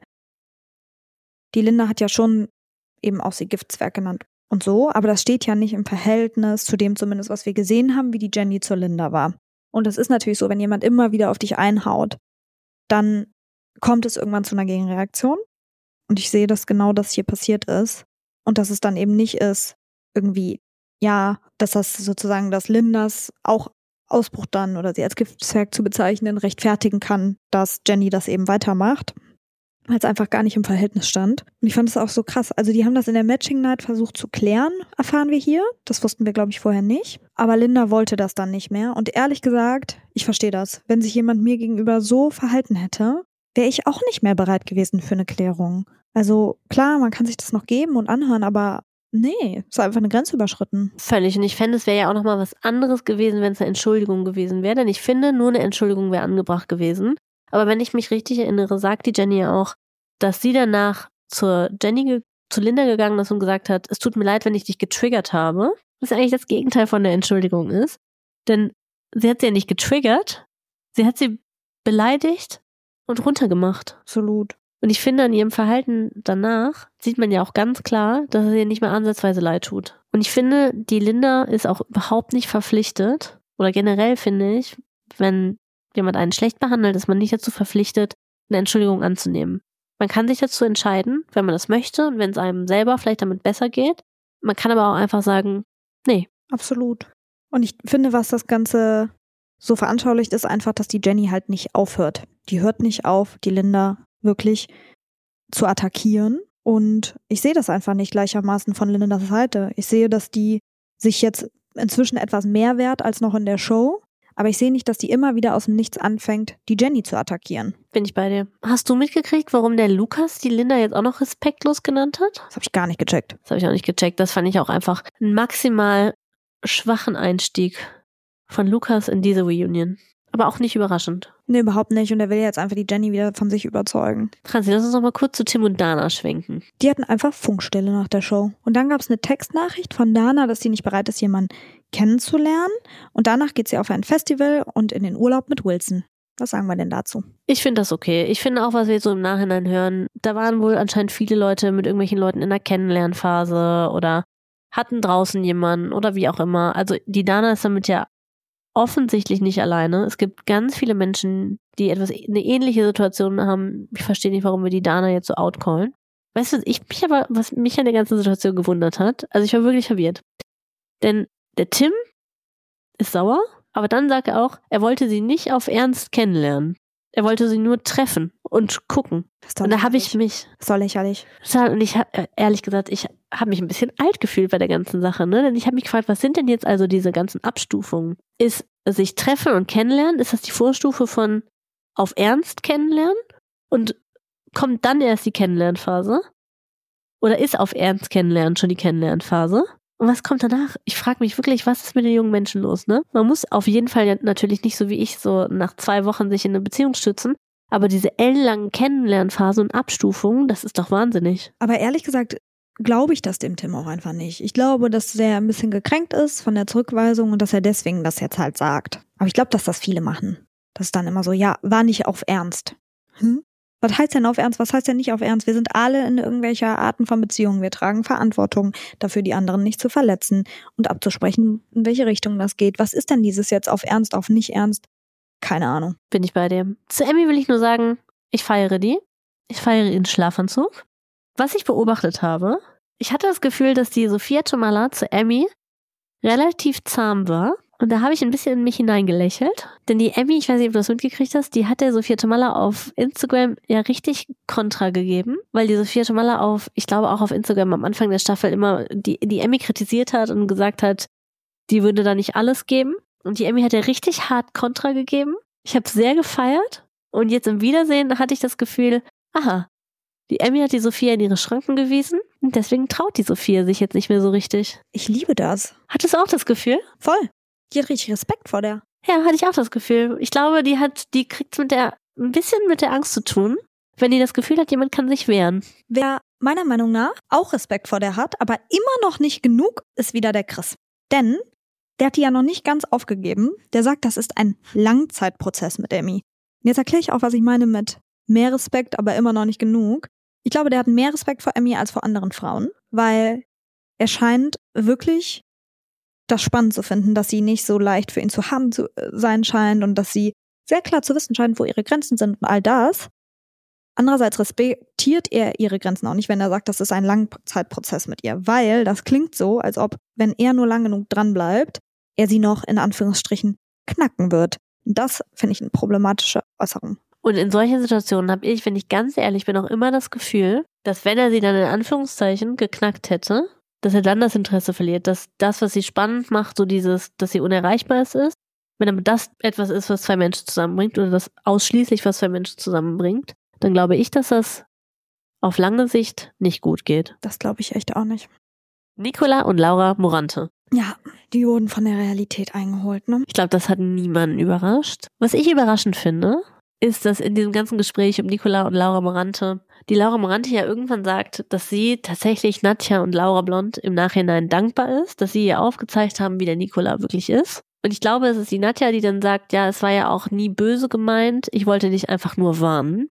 die Linda hat ja schon eben auch sie Giftswerk genannt und so, aber das steht ja nicht im Verhältnis zu dem zumindest, was wir gesehen haben, wie die Jenny zur Linda war. Und das ist natürlich so, wenn jemand immer wieder auf dich einhaut, dann kommt es irgendwann zu einer Gegenreaktion. Und ich sehe, dass genau das hier passiert ist. Und dass es dann eben nicht ist, irgendwie, ja, dass das sozusagen, dass Lindas auch Ausbruch dann oder sie als Giftswerk zu bezeichnen, rechtfertigen kann, dass Jenny das eben weitermacht, weil es einfach gar nicht im Verhältnis stand. Und ich fand es auch so krass. Also die haben das in der Matching Night versucht zu klären, erfahren wir hier. Das wussten wir, glaube ich, vorher nicht. Aber Linda wollte das dann nicht mehr. Und ehrlich gesagt, ich verstehe das. Wenn sich jemand mir gegenüber so verhalten hätte, wäre ich auch nicht mehr bereit gewesen für eine Klärung. Also klar, man kann sich das noch geben und anhören, aber nee, es ist einfach eine Grenze überschritten. Völlig. Und ich fände, es wäre ja auch nochmal was anderes gewesen, wenn es eine Entschuldigung gewesen wäre. Denn ich finde, nur eine Entschuldigung wäre angebracht gewesen. Aber wenn ich mich richtig erinnere, sagt die Jenny ja auch, dass sie danach zur Jenny, ge- zu Linda gegangen ist und gesagt hat, es tut mir leid, wenn ich dich getriggert habe. Was eigentlich das Gegenteil von der Entschuldigung ist. Denn sie hat sie ja nicht getriggert, sie hat sie beleidigt und runtergemacht. Absolut. Und ich finde, an ihrem Verhalten danach sieht man ja auch ganz klar, dass es ihr nicht mehr ansatzweise leid tut. Und ich finde, die Linda ist auch überhaupt nicht verpflichtet, oder generell finde ich, wenn jemand einen schlecht behandelt, ist man nicht dazu verpflichtet, eine Entschuldigung anzunehmen. Man kann sich dazu entscheiden, wenn man das möchte und wenn es einem selber vielleicht damit besser geht. Man kann aber auch einfach sagen, nee. Absolut. Und ich finde, was das Ganze so veranschaulicht, ist einfach, dass die Jenny halt nicht aufhört. Die hört nicht auf, die Linda wirklich zu attackieren. Und ich sehe das einfach nicht gleichermaßen von Lindas Seite. Ich sehe, dass die sich jetzt inzwischen etwas mehr wehrt als noch in der Show. Aber ich sehe nicht, dass die immer wieder aus dem Nichts anfängt, die Jenny zu attackieren. Bin ich bei dir. Hast du mitgekriegt, warum der Lukas die Linda jetzt auch noch respektlos genannt hat? Das habe ich gar nicht gecheckt. Das habe ich auch nicht gecheckt. Das fand ich auch einfach einen maximal schwachen Einstieg von Lukas in diese Reunion. Aber auch nicht überraschend. Nee, überhaupt nicht. Und er will jetzt einfach die Jenny wieder von sich überzeugen. Franzi, lass uns noch mal kurz zu Tim und Dana schwenken. Die hatten einfach Funkstille nach der Show. Und dann gab es eine Textnachricht von Dana, dass sie nicht bereit ist, jemanden kennenzulernen. Und danach geht sie auf ein Festival und in den Urlaub mit Wilson. Was sagen wir denn dazu? Ich finde das okay. Ich finde auch, was wir jetzt so im Nachhinein hören, da waren wohl anscheinend viele Leute mit irgendwelchen Leuten in der Kennenlernphase oder hatten draußen jemanden oder wie auch immer. Also die Dana ist damit ja offensichtlich nicht alleine. Es gibt ganz viele Menschen, die etwas eine ähnliche Situation haben. Ich verstehe nicht, warum wir die Dana jetzt so outcallen. Weißt du, was ich mich aber, was mich an der ganzen Situation gewundert hat? Also ich war wirklich verwirrt. Denn der Tim ist sauer, aber dann sagt er auch, er wollte sie nicht auf Ernst kennenlernen. Er wollte sie nur treffen und gucken. Und da habe ich mich... Das ist doch lächerlich. Und ich habe, ehrlich gesagt, ich habe mich ein bisschen alt gefühlt bei der ganzen Sache, ne? Denn ich habe mich gefragt, was sind denn jetzt also diese ganzen Abstufungen? Ist sich treffen und kennenlernen, ist das die Vorstufe von auf Ernst kennenlernen? Und kommt dann erst die Kennenlernphase? Oder ist auf Ernst kennenlernen schon die Kennenlernphase? Und was kommt danach? Ich frage mich wirklich, was ist mit den jungen Menschen los, ne? Man muss auf jeden Fall ja natürlich nicht so wie ich so nach zwei Wochen sich in eine Beziehung stützen, aber diese ellenlangen Kennenlernphasen und Abstufungen, das ist doch wahnsinnig. Aber ehrlich gesagt glaube ich das dem Tim auch einfach nicht. Ich glaube, dass er ein bisschen gekränkt ist von der Zurückweisung und dass er deswegen das jetzt halt sagt. Aber ich glaube, dass das viele machen. Das ist dann immer so, ja, war nicht auf Ernst. Hm? Was heißt denn auf Ernst? Was heißt denn nicht auf Ernst? Wir sind alle in irgendwelcher Arten von Beziehungen. Wir tragen Verantwortung dafür, die anderen nicht zu verletzen und abzusprechen, in welche Richtung das geht. Was ist denn dieses jetzt auf Ernst, auf nicht Ernst? Keine Ahnung. Bin ich bei dir. Zu Emmy will ich nur sagen, ich feiere die. Ich feiere ihren Schlafanzug. Was ich beobachtet habe, ich hatte das Gefühl, dass die Sophia Tomalla zu Emmy relativ zahm war. Und da habe ich ein bisschen in mich hineingelächelt. Denn die Emmy, ich weiß nicht, ob du das mitgekriegt hast, die hat der Sophia Tomalla auf Instagram ja richtig Kontra gegeben. Weil die Sophia Tomalla auf, ich glaube auch auf Instagram am Anfang der Staffel immer die, die Emmy kritisiert hat und gesagt hat, die würde da nicht alles geben. Und die Emmy hat ja richtig hart Kontra gegeben. Ich habe sehr gefeiert. Und jetzt im Wiedersehen hatte ich das Gefühl, aha, die Emmy hat die Sophia in ihre Schranken gewiesen. Und deswegen traut die Sophia sich jetzt nicht mehr so richtig. Ich liebe das. Hattest du auch das Gefühl? Voll. Die hat richtig Respekt vor der. Ja, hatte ich auch das Gefühl. Ich glaube, die hat, die kriegt mit der, ein bisschen mit der Angst zu tun, wenn die das Gefühl hat, jemand kann sich wehren. Wer meiner Meinung nach auch Respekt vor der hat, aber immer noch nicht genug, ist wieder der Chris. Denn der hat die ja noch nicht ganz aufgegeben. Der sagt, das ist ein Langzeitprozess mit Emmy. Und jetzt erkläre ich auch, was ich meine mit mehr Respekt, aber immer noch nicht genug. Ich glaube, der hat mehr Respekt vor Emmy als vor anderen Frauen, weil er scheint wirklich das spannend zu finden, dass sie nicht so leicht für ihn zu haben zu sein scheint und dass sie sehr klar zu wissen scheint, wo ihre Grenzen sind und all das. Andererseits respektiert er ihre Grenzen auch nicht, wenn er sagt, das ist ein Langzeitprozess mit ihr, weil das klingt so, als ob, wenn er nur lang genug dran bleibt, er sie noch in Anführungsstrichen knacken wird. Und das finde ich eine problematische Äußerung. Und in solchen Situationen habe ich, wenn ich ganz ehrlich bin, auch immer das Gefühl, dass wenn er sie dann in Anführungszeichen geknackt hätte, dass er dann das Interesse verliert, dass das, was sie spannend macht, so dieses, dass sie unerreichbar ist, ist, wenn aber das etwas ist, was zwei Menschen zusammenbringt oder das ausschließlich, was zwei Menschen zusammenbringt, dann glaube ich, dass das auf lange Sicht nicht gut geht. Das glaube ich echt auch nicht. Nicola und Laura Morante. Ja, die wurden von der Realität eingeholt, ne? Ich glaube, das hat niemanden überrascht. Was ich überraschend finde, ist, dass in diesem ganzen Gespräch um Nicola und Laura Morante die Laura Morante ja irgendwann sagt, dass sie tatsächlich Nadja und Laura Blond im Nachhinein dankbar ist, dass sie ihr aufgezeigt haben, wie der Nicola wirklich ist. Und ich glaube, es ist die Nadja, die dann sagt, ja, es war ja auch nie böse gemeint, ich wollte dich einfach nur warnen.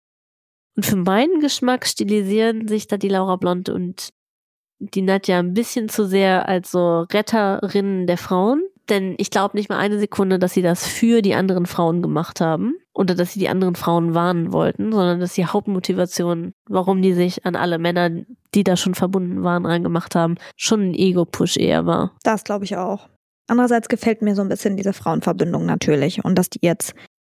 Und für meinen Geschmack stilisieren sich da die Laura Blond und die Nadja ein bisschen zu sehr als so Retterinnen der Frauen. Denn ich glaube nicht mal eine Sekunde, dass sie das für die anderen Frauen gemacht haben oder dass sie die anderen Frauen warnen wollten, sondern dass die Hauptmotivation, warum die sich an alle Männer, die da schon verbunden waren, rangemacht haben, schon ein Ego-Push eher war. Das glaube ich auch. Andererseits gefällt mir so ein bisschen diese Frauenverbindung natürlich und dass die jetzt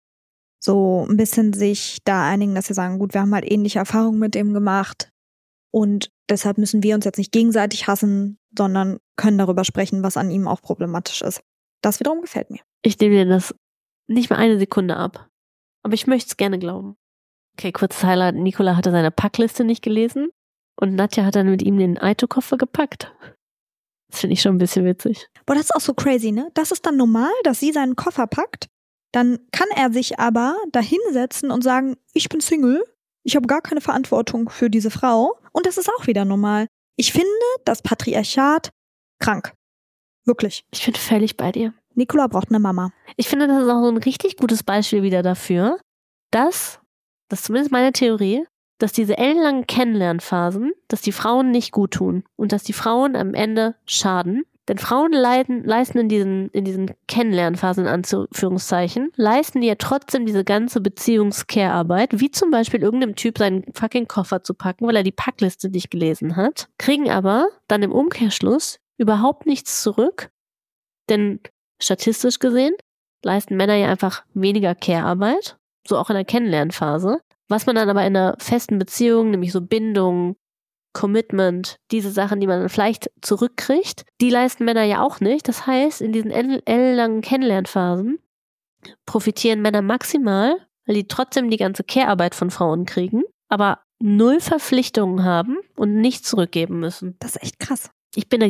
so ein bisschen sich da einigen, dass sie sagen, gut, wir haben halt ähnliche Erfahrungen mit dem gemacht und deshalb müssen wir uns jetzt nicht gegenseitig hassen, sondern können darüber sprechen, was an ihm auch problematisch ist. Das wiederum gefällt mir. Ich nehme dir das nicht mal eine Sekunde ab. Aber ich möchte es gerne glauben. Okay, kurzes Highlight. Nicola hatte seine Packliste nicht gelesen und Nadja hat dann mit ihm den Aito-Koffer gepackt. Das finde ich schon ein bisschen witzig. Boah, das ist auch so crazy, ne? Das ist dann normal, dass sie seinen Koffer packt. Dann kann er sich aber da hinsetzen und sagen, ich bin Single, ich habe gar keine Verantwortung für diese Frau. Und das ist auch wieder normal. Ich finde das Patriarchat krank. Wirklich. Ich bin völlig bei dir. Nicola braucht eine Mama. Ich finde, das ist auch so ein richtig gutes Beispiel wieder dafür, dass, das ist zumindest meine Theorie, dass diese ellenlangen Kennenlernphasen, dass die Frauen nicht gut tun und dass die Frauen am Ende schaden. Denn Frauen leiden, leisten in diesen, in diesen Kennenlernphasen, in Anführungszeichen, leisten die ja trotzdem diese ganze Beziehungs-Care-Arbeit, wie zum Beispiel irgendeinem Typ seinen fucking Koffer zu packen, weil er die Packliste nicht gelesen hat, kriegen aber dann im Umkehrschluss überhaupt nichts zurück, denn statistisch gesehen leisten Männer ja einfach weniger Care-Arbeit, so auch in der Kennenlernphase, was man dann aber in einer festen Beziehung, nämlich so Bindung, Commitment, diese Sachen, die man dann vielleicht zurückkriegt, die leisten Männer ja auch nicht. Das heißt, in diesen ellenlangen Kennenlernphasen profitieren Männer maximal, weil die trotzdem die ganze Care-Arbeit von Frauen kriegen, aber null Verpflichtungen haben und nichts zurückgeben müssen. Das ist echt krass. Ich bin dagegen.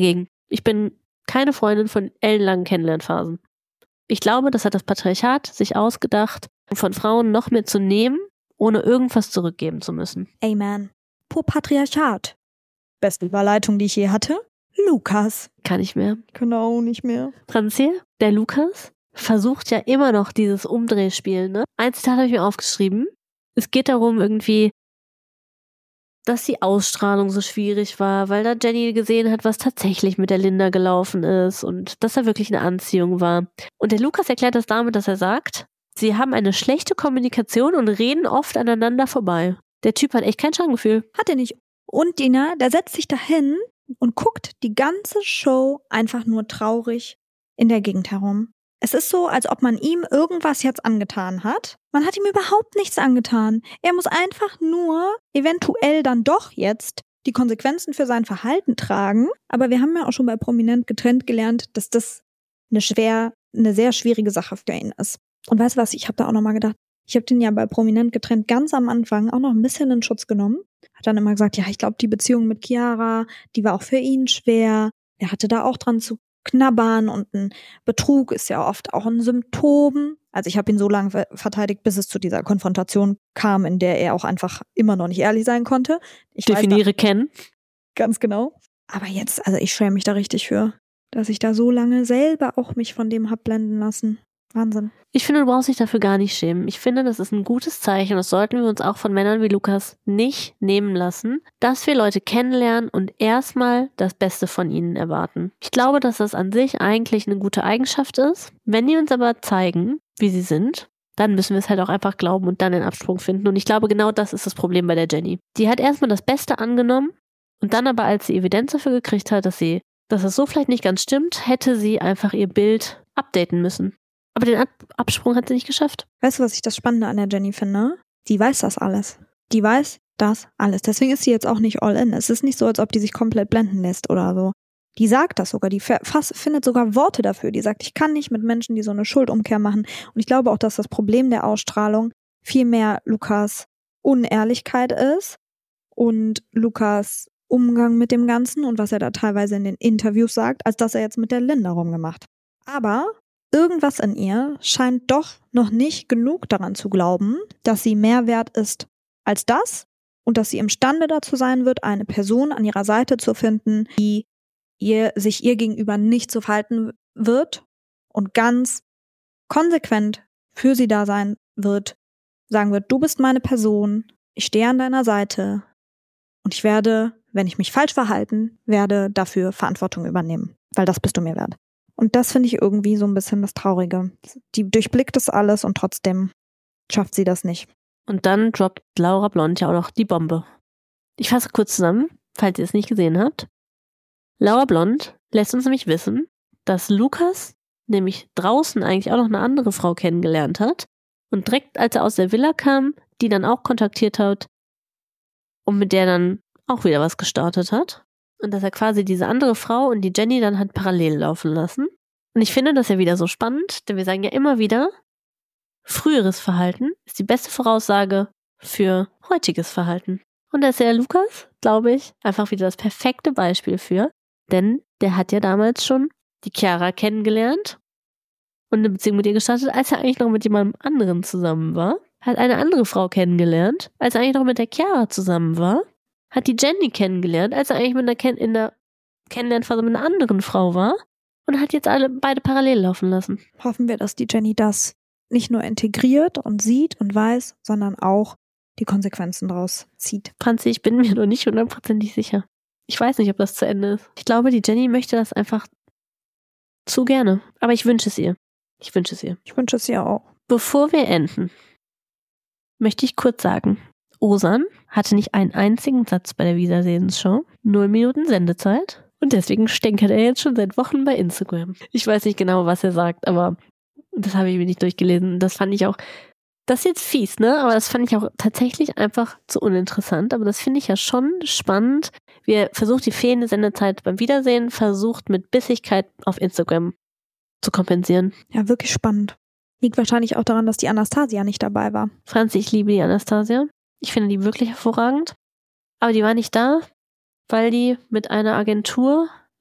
Ich bin keine Freundin von ellenlangen Kennenlernphasen. Ich glaube, das hat das Patriarchat sich ausgedacht, um von Frauen noch mehr zu nehmen, ohne irgendwas zurückgeben zu müssen. Amen. Pur Patriarchat. Beste Überleitung, die ich je hatte. Lukas. Kann ich mehr. Kann auch nicht mehr. Franzi, der Lukas versucht ja immer noch dieses Umdrehspiel, ne? Ein Zitat habe ich mir aufgeschrieben. Es geht darum irgendwie, dass die Ausstrahlung so schwierig war, weil da Jenny gesehen hat, was tatsächlich mit der Linda gelaufen ist und dass da wirklich eine Anziehung war. Und der Lukas erklärt das damit, dass er sagt, sie haben eine schlechte Kommunikation und reden oft aneinander vorbei. Der Typ hat echt kein Schamgefühl. Hat er nicht. Und Dina, der setzt sich dahin und guckt die ganze Show einfach nur traurig in der Gegend herum. Es ist so, als ob man ihm irgendwas jetzt angetan hat. Man hat ihm überhaupt nichts angetan. Er muss einfach nur eventuell dann doch jetzt die Konsequenzen für sein Verhalten tragen. Aber wir haben ja auch schon bei Prominent getrennt gelernt, dass das eine schwer, eine sehr schwierige Sache für ihn ist. Und weißt du was, ich habe da auch nochmal gedacht, ich habe den ja bei Prominent getrennt ganz am Anfang auch noch ein bisschen in Schutz genommen. Hat dann immer gesagt, ja, ich glaube, die Beziehung mit Chiara, die war auch für ihn schwer. Er hatte da auch dran zu knabbern und ein Betrug ist ja oft auch ein Symptom. Also ich habe ihn so lange verteidigt, bis es zu dieser Konfrontation kam, in der er auch einfach immer noch nicht ehrlich sein konnte. Ich Definiere weiß, kennen. Ganz genau. Aber jetzt, also ich schäme mich da richtig für, dass ich da so lange selber auch mich von dem hab blenden lassen. Wahnsinn. Ich finde, du brauchst dich dafür gar nicht schämen. Ich finde, das ist ein gutes Zeichen und das sollten wir uns auch von Männern wie Lukas nicht nehmen lassen, dass wir Leute kennenlernen und erstmal das Beste von ihnen erwarten. Ich glaube, dass das an sich eigentlich eine gute Eigenschaft ist. Wenn die uns aber zeigen, wie sie sind, dann müssen wir es halt auch einfach glauben und dann den Absprung finden. Und ich glaube, genau das ist das Problem bei der Jenny. Die hat erstmal das Beste angenommen und dann aber, als sie Evidenz dafür gekriegt hat, dass sie, dass das so vielleicht nicht ganz stimmt, hätte sie einfach ihr Bild updaten müssen. Aber den Ab- Absprung hat sie nicht geschafft. Weißt du, was ich das Spannende an der Jenny finde? Die weiß das alles. Die weiß das alles. Deswegen ist sie jetzt auch nicht all in. Es ist nicht so, als ob die sich komplett blenden lässt oder so. Die sagt das sogar. Die fast findet sogar Worte dafür. Die sagt, ich kann nicht mit Menschen, die so eine Schuldumkehr machen. Und ich glaube auch, dass das Problem der Ausstrahlung viel mehr Lukas Unehrlichkeit ist und Lukas Umgang mit dem Ganzen und was er da teilweise in den Interviews sagt, als dass er jetzt mit der Linda rumgemacht. Aber irgendwas in ihr scheint doch noch nicht genug daran zu glauben, dass sie mehr wert ist als das und dass sie imstande dazu sein wird, eine Person an ihrer Seite zu finden, die ihr, sich ihr gegenüber nicht so verhalten wird und ganz konsequent für sie da sein wird, sagen wird, du bist meine Person, ich stehe an deiner Seite und ich werde, wenn ich mich falsch verhalten, werde dafür Verantwortung übernehmen, weil das bist du mir wert. Und das finde ich irgendwie so ein bisschen das Traurige. Die durchblickt das alles und trotzdem schafft sie das nicht. Und dann droppt Laura Blond ja auch noch die Bombe. Ich fasse kurz zusammen, falls ihr es nicht gesehen habt. Laura Blond lässt uns nämlich wissen, dass Lukas nämlich draußen eigentlich auch noch eine andere Frau kennengelernt hat und direkt als er aus der Villa kam, die dann auch kontaktiert hat und mit der dann auch wieder was gestartet hat. Und dass er quasi diese andere Frau und die Jenny dann hat parallel laufen lassen. Und ich finde das ja wieder so spannend, denn wir sagen ja immer wieder, früheres Verhalten ist die beste Voraussage für heutiges Verhalten. Und da ist ja Lukas, glaube ich, einfach wieder das perfekte Beispiel für. Denn der hat ja damals schon die Chiara kennengelernt und eine Beziehung mit ihr gestartet, als er eigentlich noch mit jemandem anderen zusammen war. Hat eine andere Frau kennengelernt, als er eigentlich noch mit der Chiara zusammen war. Hat die Jenny kennengelernt, als er eigentlich mit einer Ken- in der Kennenlernphase mit einer anderen Frau war und hat jetzt alle beide parallel laufen lassen. Hoffen wir, dass die Jenny das nicht nur integriert und sieht und weiß, sondern auch die Konsequenzen daraus zieht. Franzi, ich bin mir noch nicht hundertprozentig sicher. Ich weiß nicht, ob das zu Ende ist. Ich glaube, die Jenny möchte das einfach zu gerne. Aber ich wünsche es ihr. Ich wünsche es ihr. Ich wünsche es ihr auch. Bevor wir enden, möchte ich kurz sagen, Ozan hatte nicht einen einzigen Satz bei der Wiedersehensshow, null Minuten Sendezeit und deswegen stänkert er jetzt schon seit Wochen bei Instagram. Ich weiß nicht genau, was er sagt, aber das habe ich mir nicht durchgelesen. Das fand ich auch, das ist jetzt fies, ne? Aber das fand ich auch tatsächlich einfach zu uninteressant. Aber das finde ich ja schon spannend. Wie er versucht, die fehlende Sendezeit beim Wiedersehen, versucht mit Bissigkeit auf Instagram zu kompensieren. Ja, wirklich spannend. Liegt wahrscheinlich auch daran, dass die Anastasia nicht dabei war. Franzi, ich liebe die Anastasia. Ich finde die wirklich hervorragend. Aber die war nicht da, weil die mit einer Agentur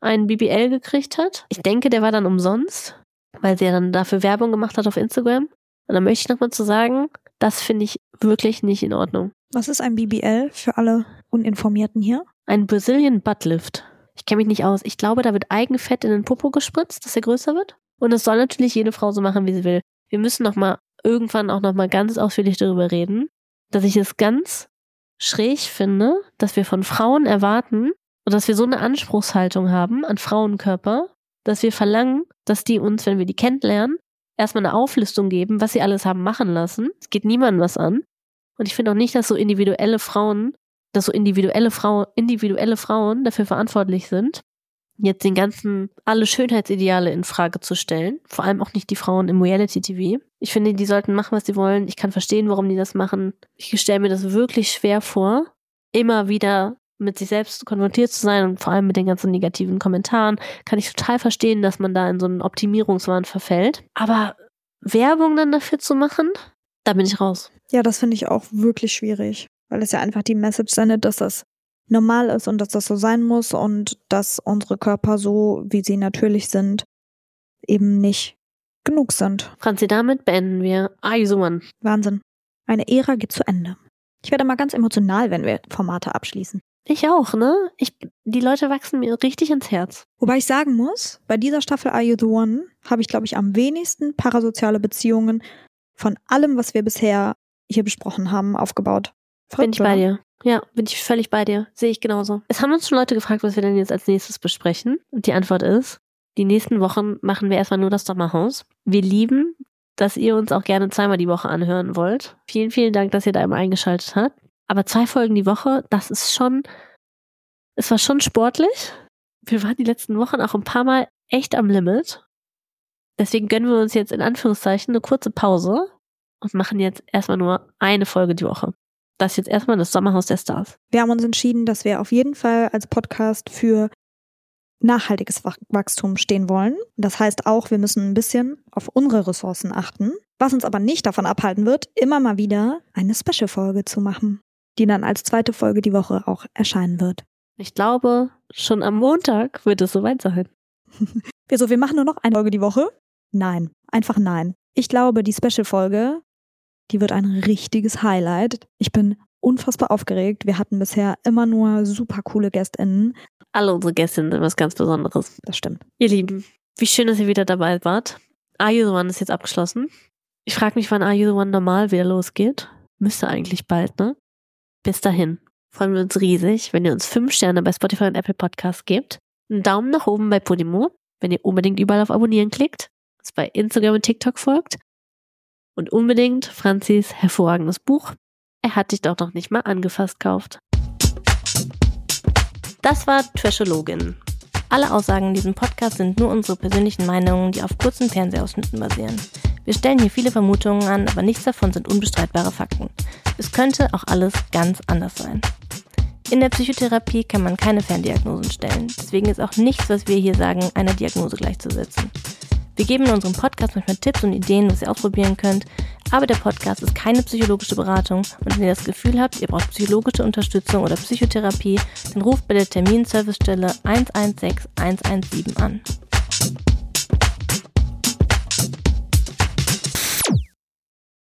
einen B B L gekriegt hat. Ich denke, der war dann umsonst, weil sie ja dann dafür Werbung gemacht hat auf Instagram. Und dann möchte ich nochmal zu sagen, das finde ich wirklich nicht in Ordnung. Was ist ein B B L für alle Uninformierten hier? Ein Brazilian Butt Lift. Ich kenne mich nicht aus. Ich glaube, da wird Eigenfett in den Popo gespritzt, dass er größer wird. Und das soll natürlich jede Frau so machen, wie sie will. Wir müssen noch mal irgendwann auch noch mal ganz ausführlich darüber reden, dass ich es ganz schräg finde, dass wir von Frauen erwarten und dass wir so eine Anspruchshaltung haben an Frauenkörper, dass wir verlangen, dass die uns, wenn wir die kennenlernen, erstmal eine Auflistung geben, was sie alles haben machen lassen. Es geht niemandem was an. Und ich finde auch nicht, dass so individuelle Frauen, dass so individuelle Frau, individuelle Frauen dafür verantwortlich sind, jetzt den ganzen, alle Schönheitsideale in Frage zu stellen. Vor allem auch nicht die Frauen im Reality-T V. Ich finde, die sollten machen, was sie wollen. Ich kann verstehen, warum die das machen. Ich stelle mir das wirklich schwer vor, immer wieder mit sich selbst konfrontiert zu sein und vor allem mit den ganzen negativen Kommentaren. Kann ich total verstehen, dass man da in so einen Optimierungswahn verfällt. Aber Werbung dann dafür zu machen, da bin ich raus. Ja, das finde ich auch wirklich schwierig, weil es ja einfach die Message sendet, dass das normal ist und dass das so sein muss und dass unsere Körper so, wie sie natürlich sind, eben nicht genug sind. Franzi, damit beenden wir Are You the One? Wahnsinn. Eine Ära geht zu Ende. Ich werde mal ganz emotional, wenn wir Formate abschließen. Ich auch, ne? Ich, die Leute wachsen mir richtig ins Herz. Wobei ich sagen muss, bei dieser Staffel Are You the One habe ich, glaube ich, am wenigsten parasoziale Beziehungen von allem, was wir bisher hier besprochen haben, aufgebaut. Verrückt, bin ich bei dir. Ja, bin ich völlig bei dir. Sehe ich genauso. Es haben uns schon Leute gefragt, was wir denn jetzt als nächstes besprechen. Und die Antwort ist, die nächsten Wochen machen wir erstmal nur das Sommerhaus. Wir lieben, dass ihr uns auch gerne zweimal die Woche anhören wollt. Vielen, vielen Dank, dass ihr da immer eingeschaltet habt. Aber zwei Folgen die Woche, das ist schon, es war schon sportlich. Wir waren die letzten Wochen auch ein paar Mal echt am Limit. Deswegen gönnen wir uns jetzt in Anführungszeichen eine kurze Pause und machen jetzt erstmal nur eine Folge die Woche. Das ist jetzt erstmal das Sommerhaus der Stars. Wir haben uns entschieden, dass wir auf jeden Fall als Podcast für nachhaltiges Wachstum stehen wollen. Das heißt auch, wir müssen ein bisschen auf unsere Ressourcen achten, was uns aber nicht davon abhalten wird, immer mal wieder eine Special-Folge zu machen, die dann als zweite Folge die Woche auch erscheinen wird. Ich glaube, schon am Montag wird es soweit sein. Wieso, wir machen nur noch eine Folge die Woche? Nein, einfach nein. Ich glaube, die Special-Folge, die wird ein richtiges Highlight. Ich bin unfassbar aufgeregt. Wir hatten bisher immer nur super coole GästInnen. Alle unsere Gästinnen sind was ganz Besonderes. Das stimmt. Ihr Lieben, wie schön, dass ihr wieder dabei wart. Are You the One ist jetzt abgeschlossen. Ich frage mich, wann Are You the One normal wieder losgeht. Müsste eigentlich bald, ne? Bis dahin freuen wir uns riesig, wenn ihr uns fünf Sterne bei Spotify und Apple Podcasts gebt. Einen Daumen nach oben bei Podimo, wenn ihr unbedingt überall auf Abonnieren klickt. Uns bei Instagram und TikTok folgt. Und unbedingt Franzis hervorragendes Buch Er hat dich doch noch nicht mal angefasst kauft. Das war Trashologin. Alle Aussagen in diesem Podcast sind nur unsere persönlichen Meinungen, die auf kurzen Fernsehausschnitten basieren. Wir stellen hier viele Vermutungen an, aber nichts davon sind unbestreitbare Fakten. Es könnte auch alles ganz anders sein. In der Psychotherapie kann man keine Ferndiagnosen stellen. Deswegen ist auch nichts, was wir hier sagen, einer Diagnose gleichzusetzen. Wir geben in unserem Podcast manchmal Tipps und Ideen, was ihr ausprobieren könnt, aber der Podcast ist keine psychologische Beratung und wenn ihr das Gefühl habt, ihr braucht psychologische Unterstützung oder Psychotherapie, dann ruft bei der Terminservicestelle eins eins sechs eins eins sieben an.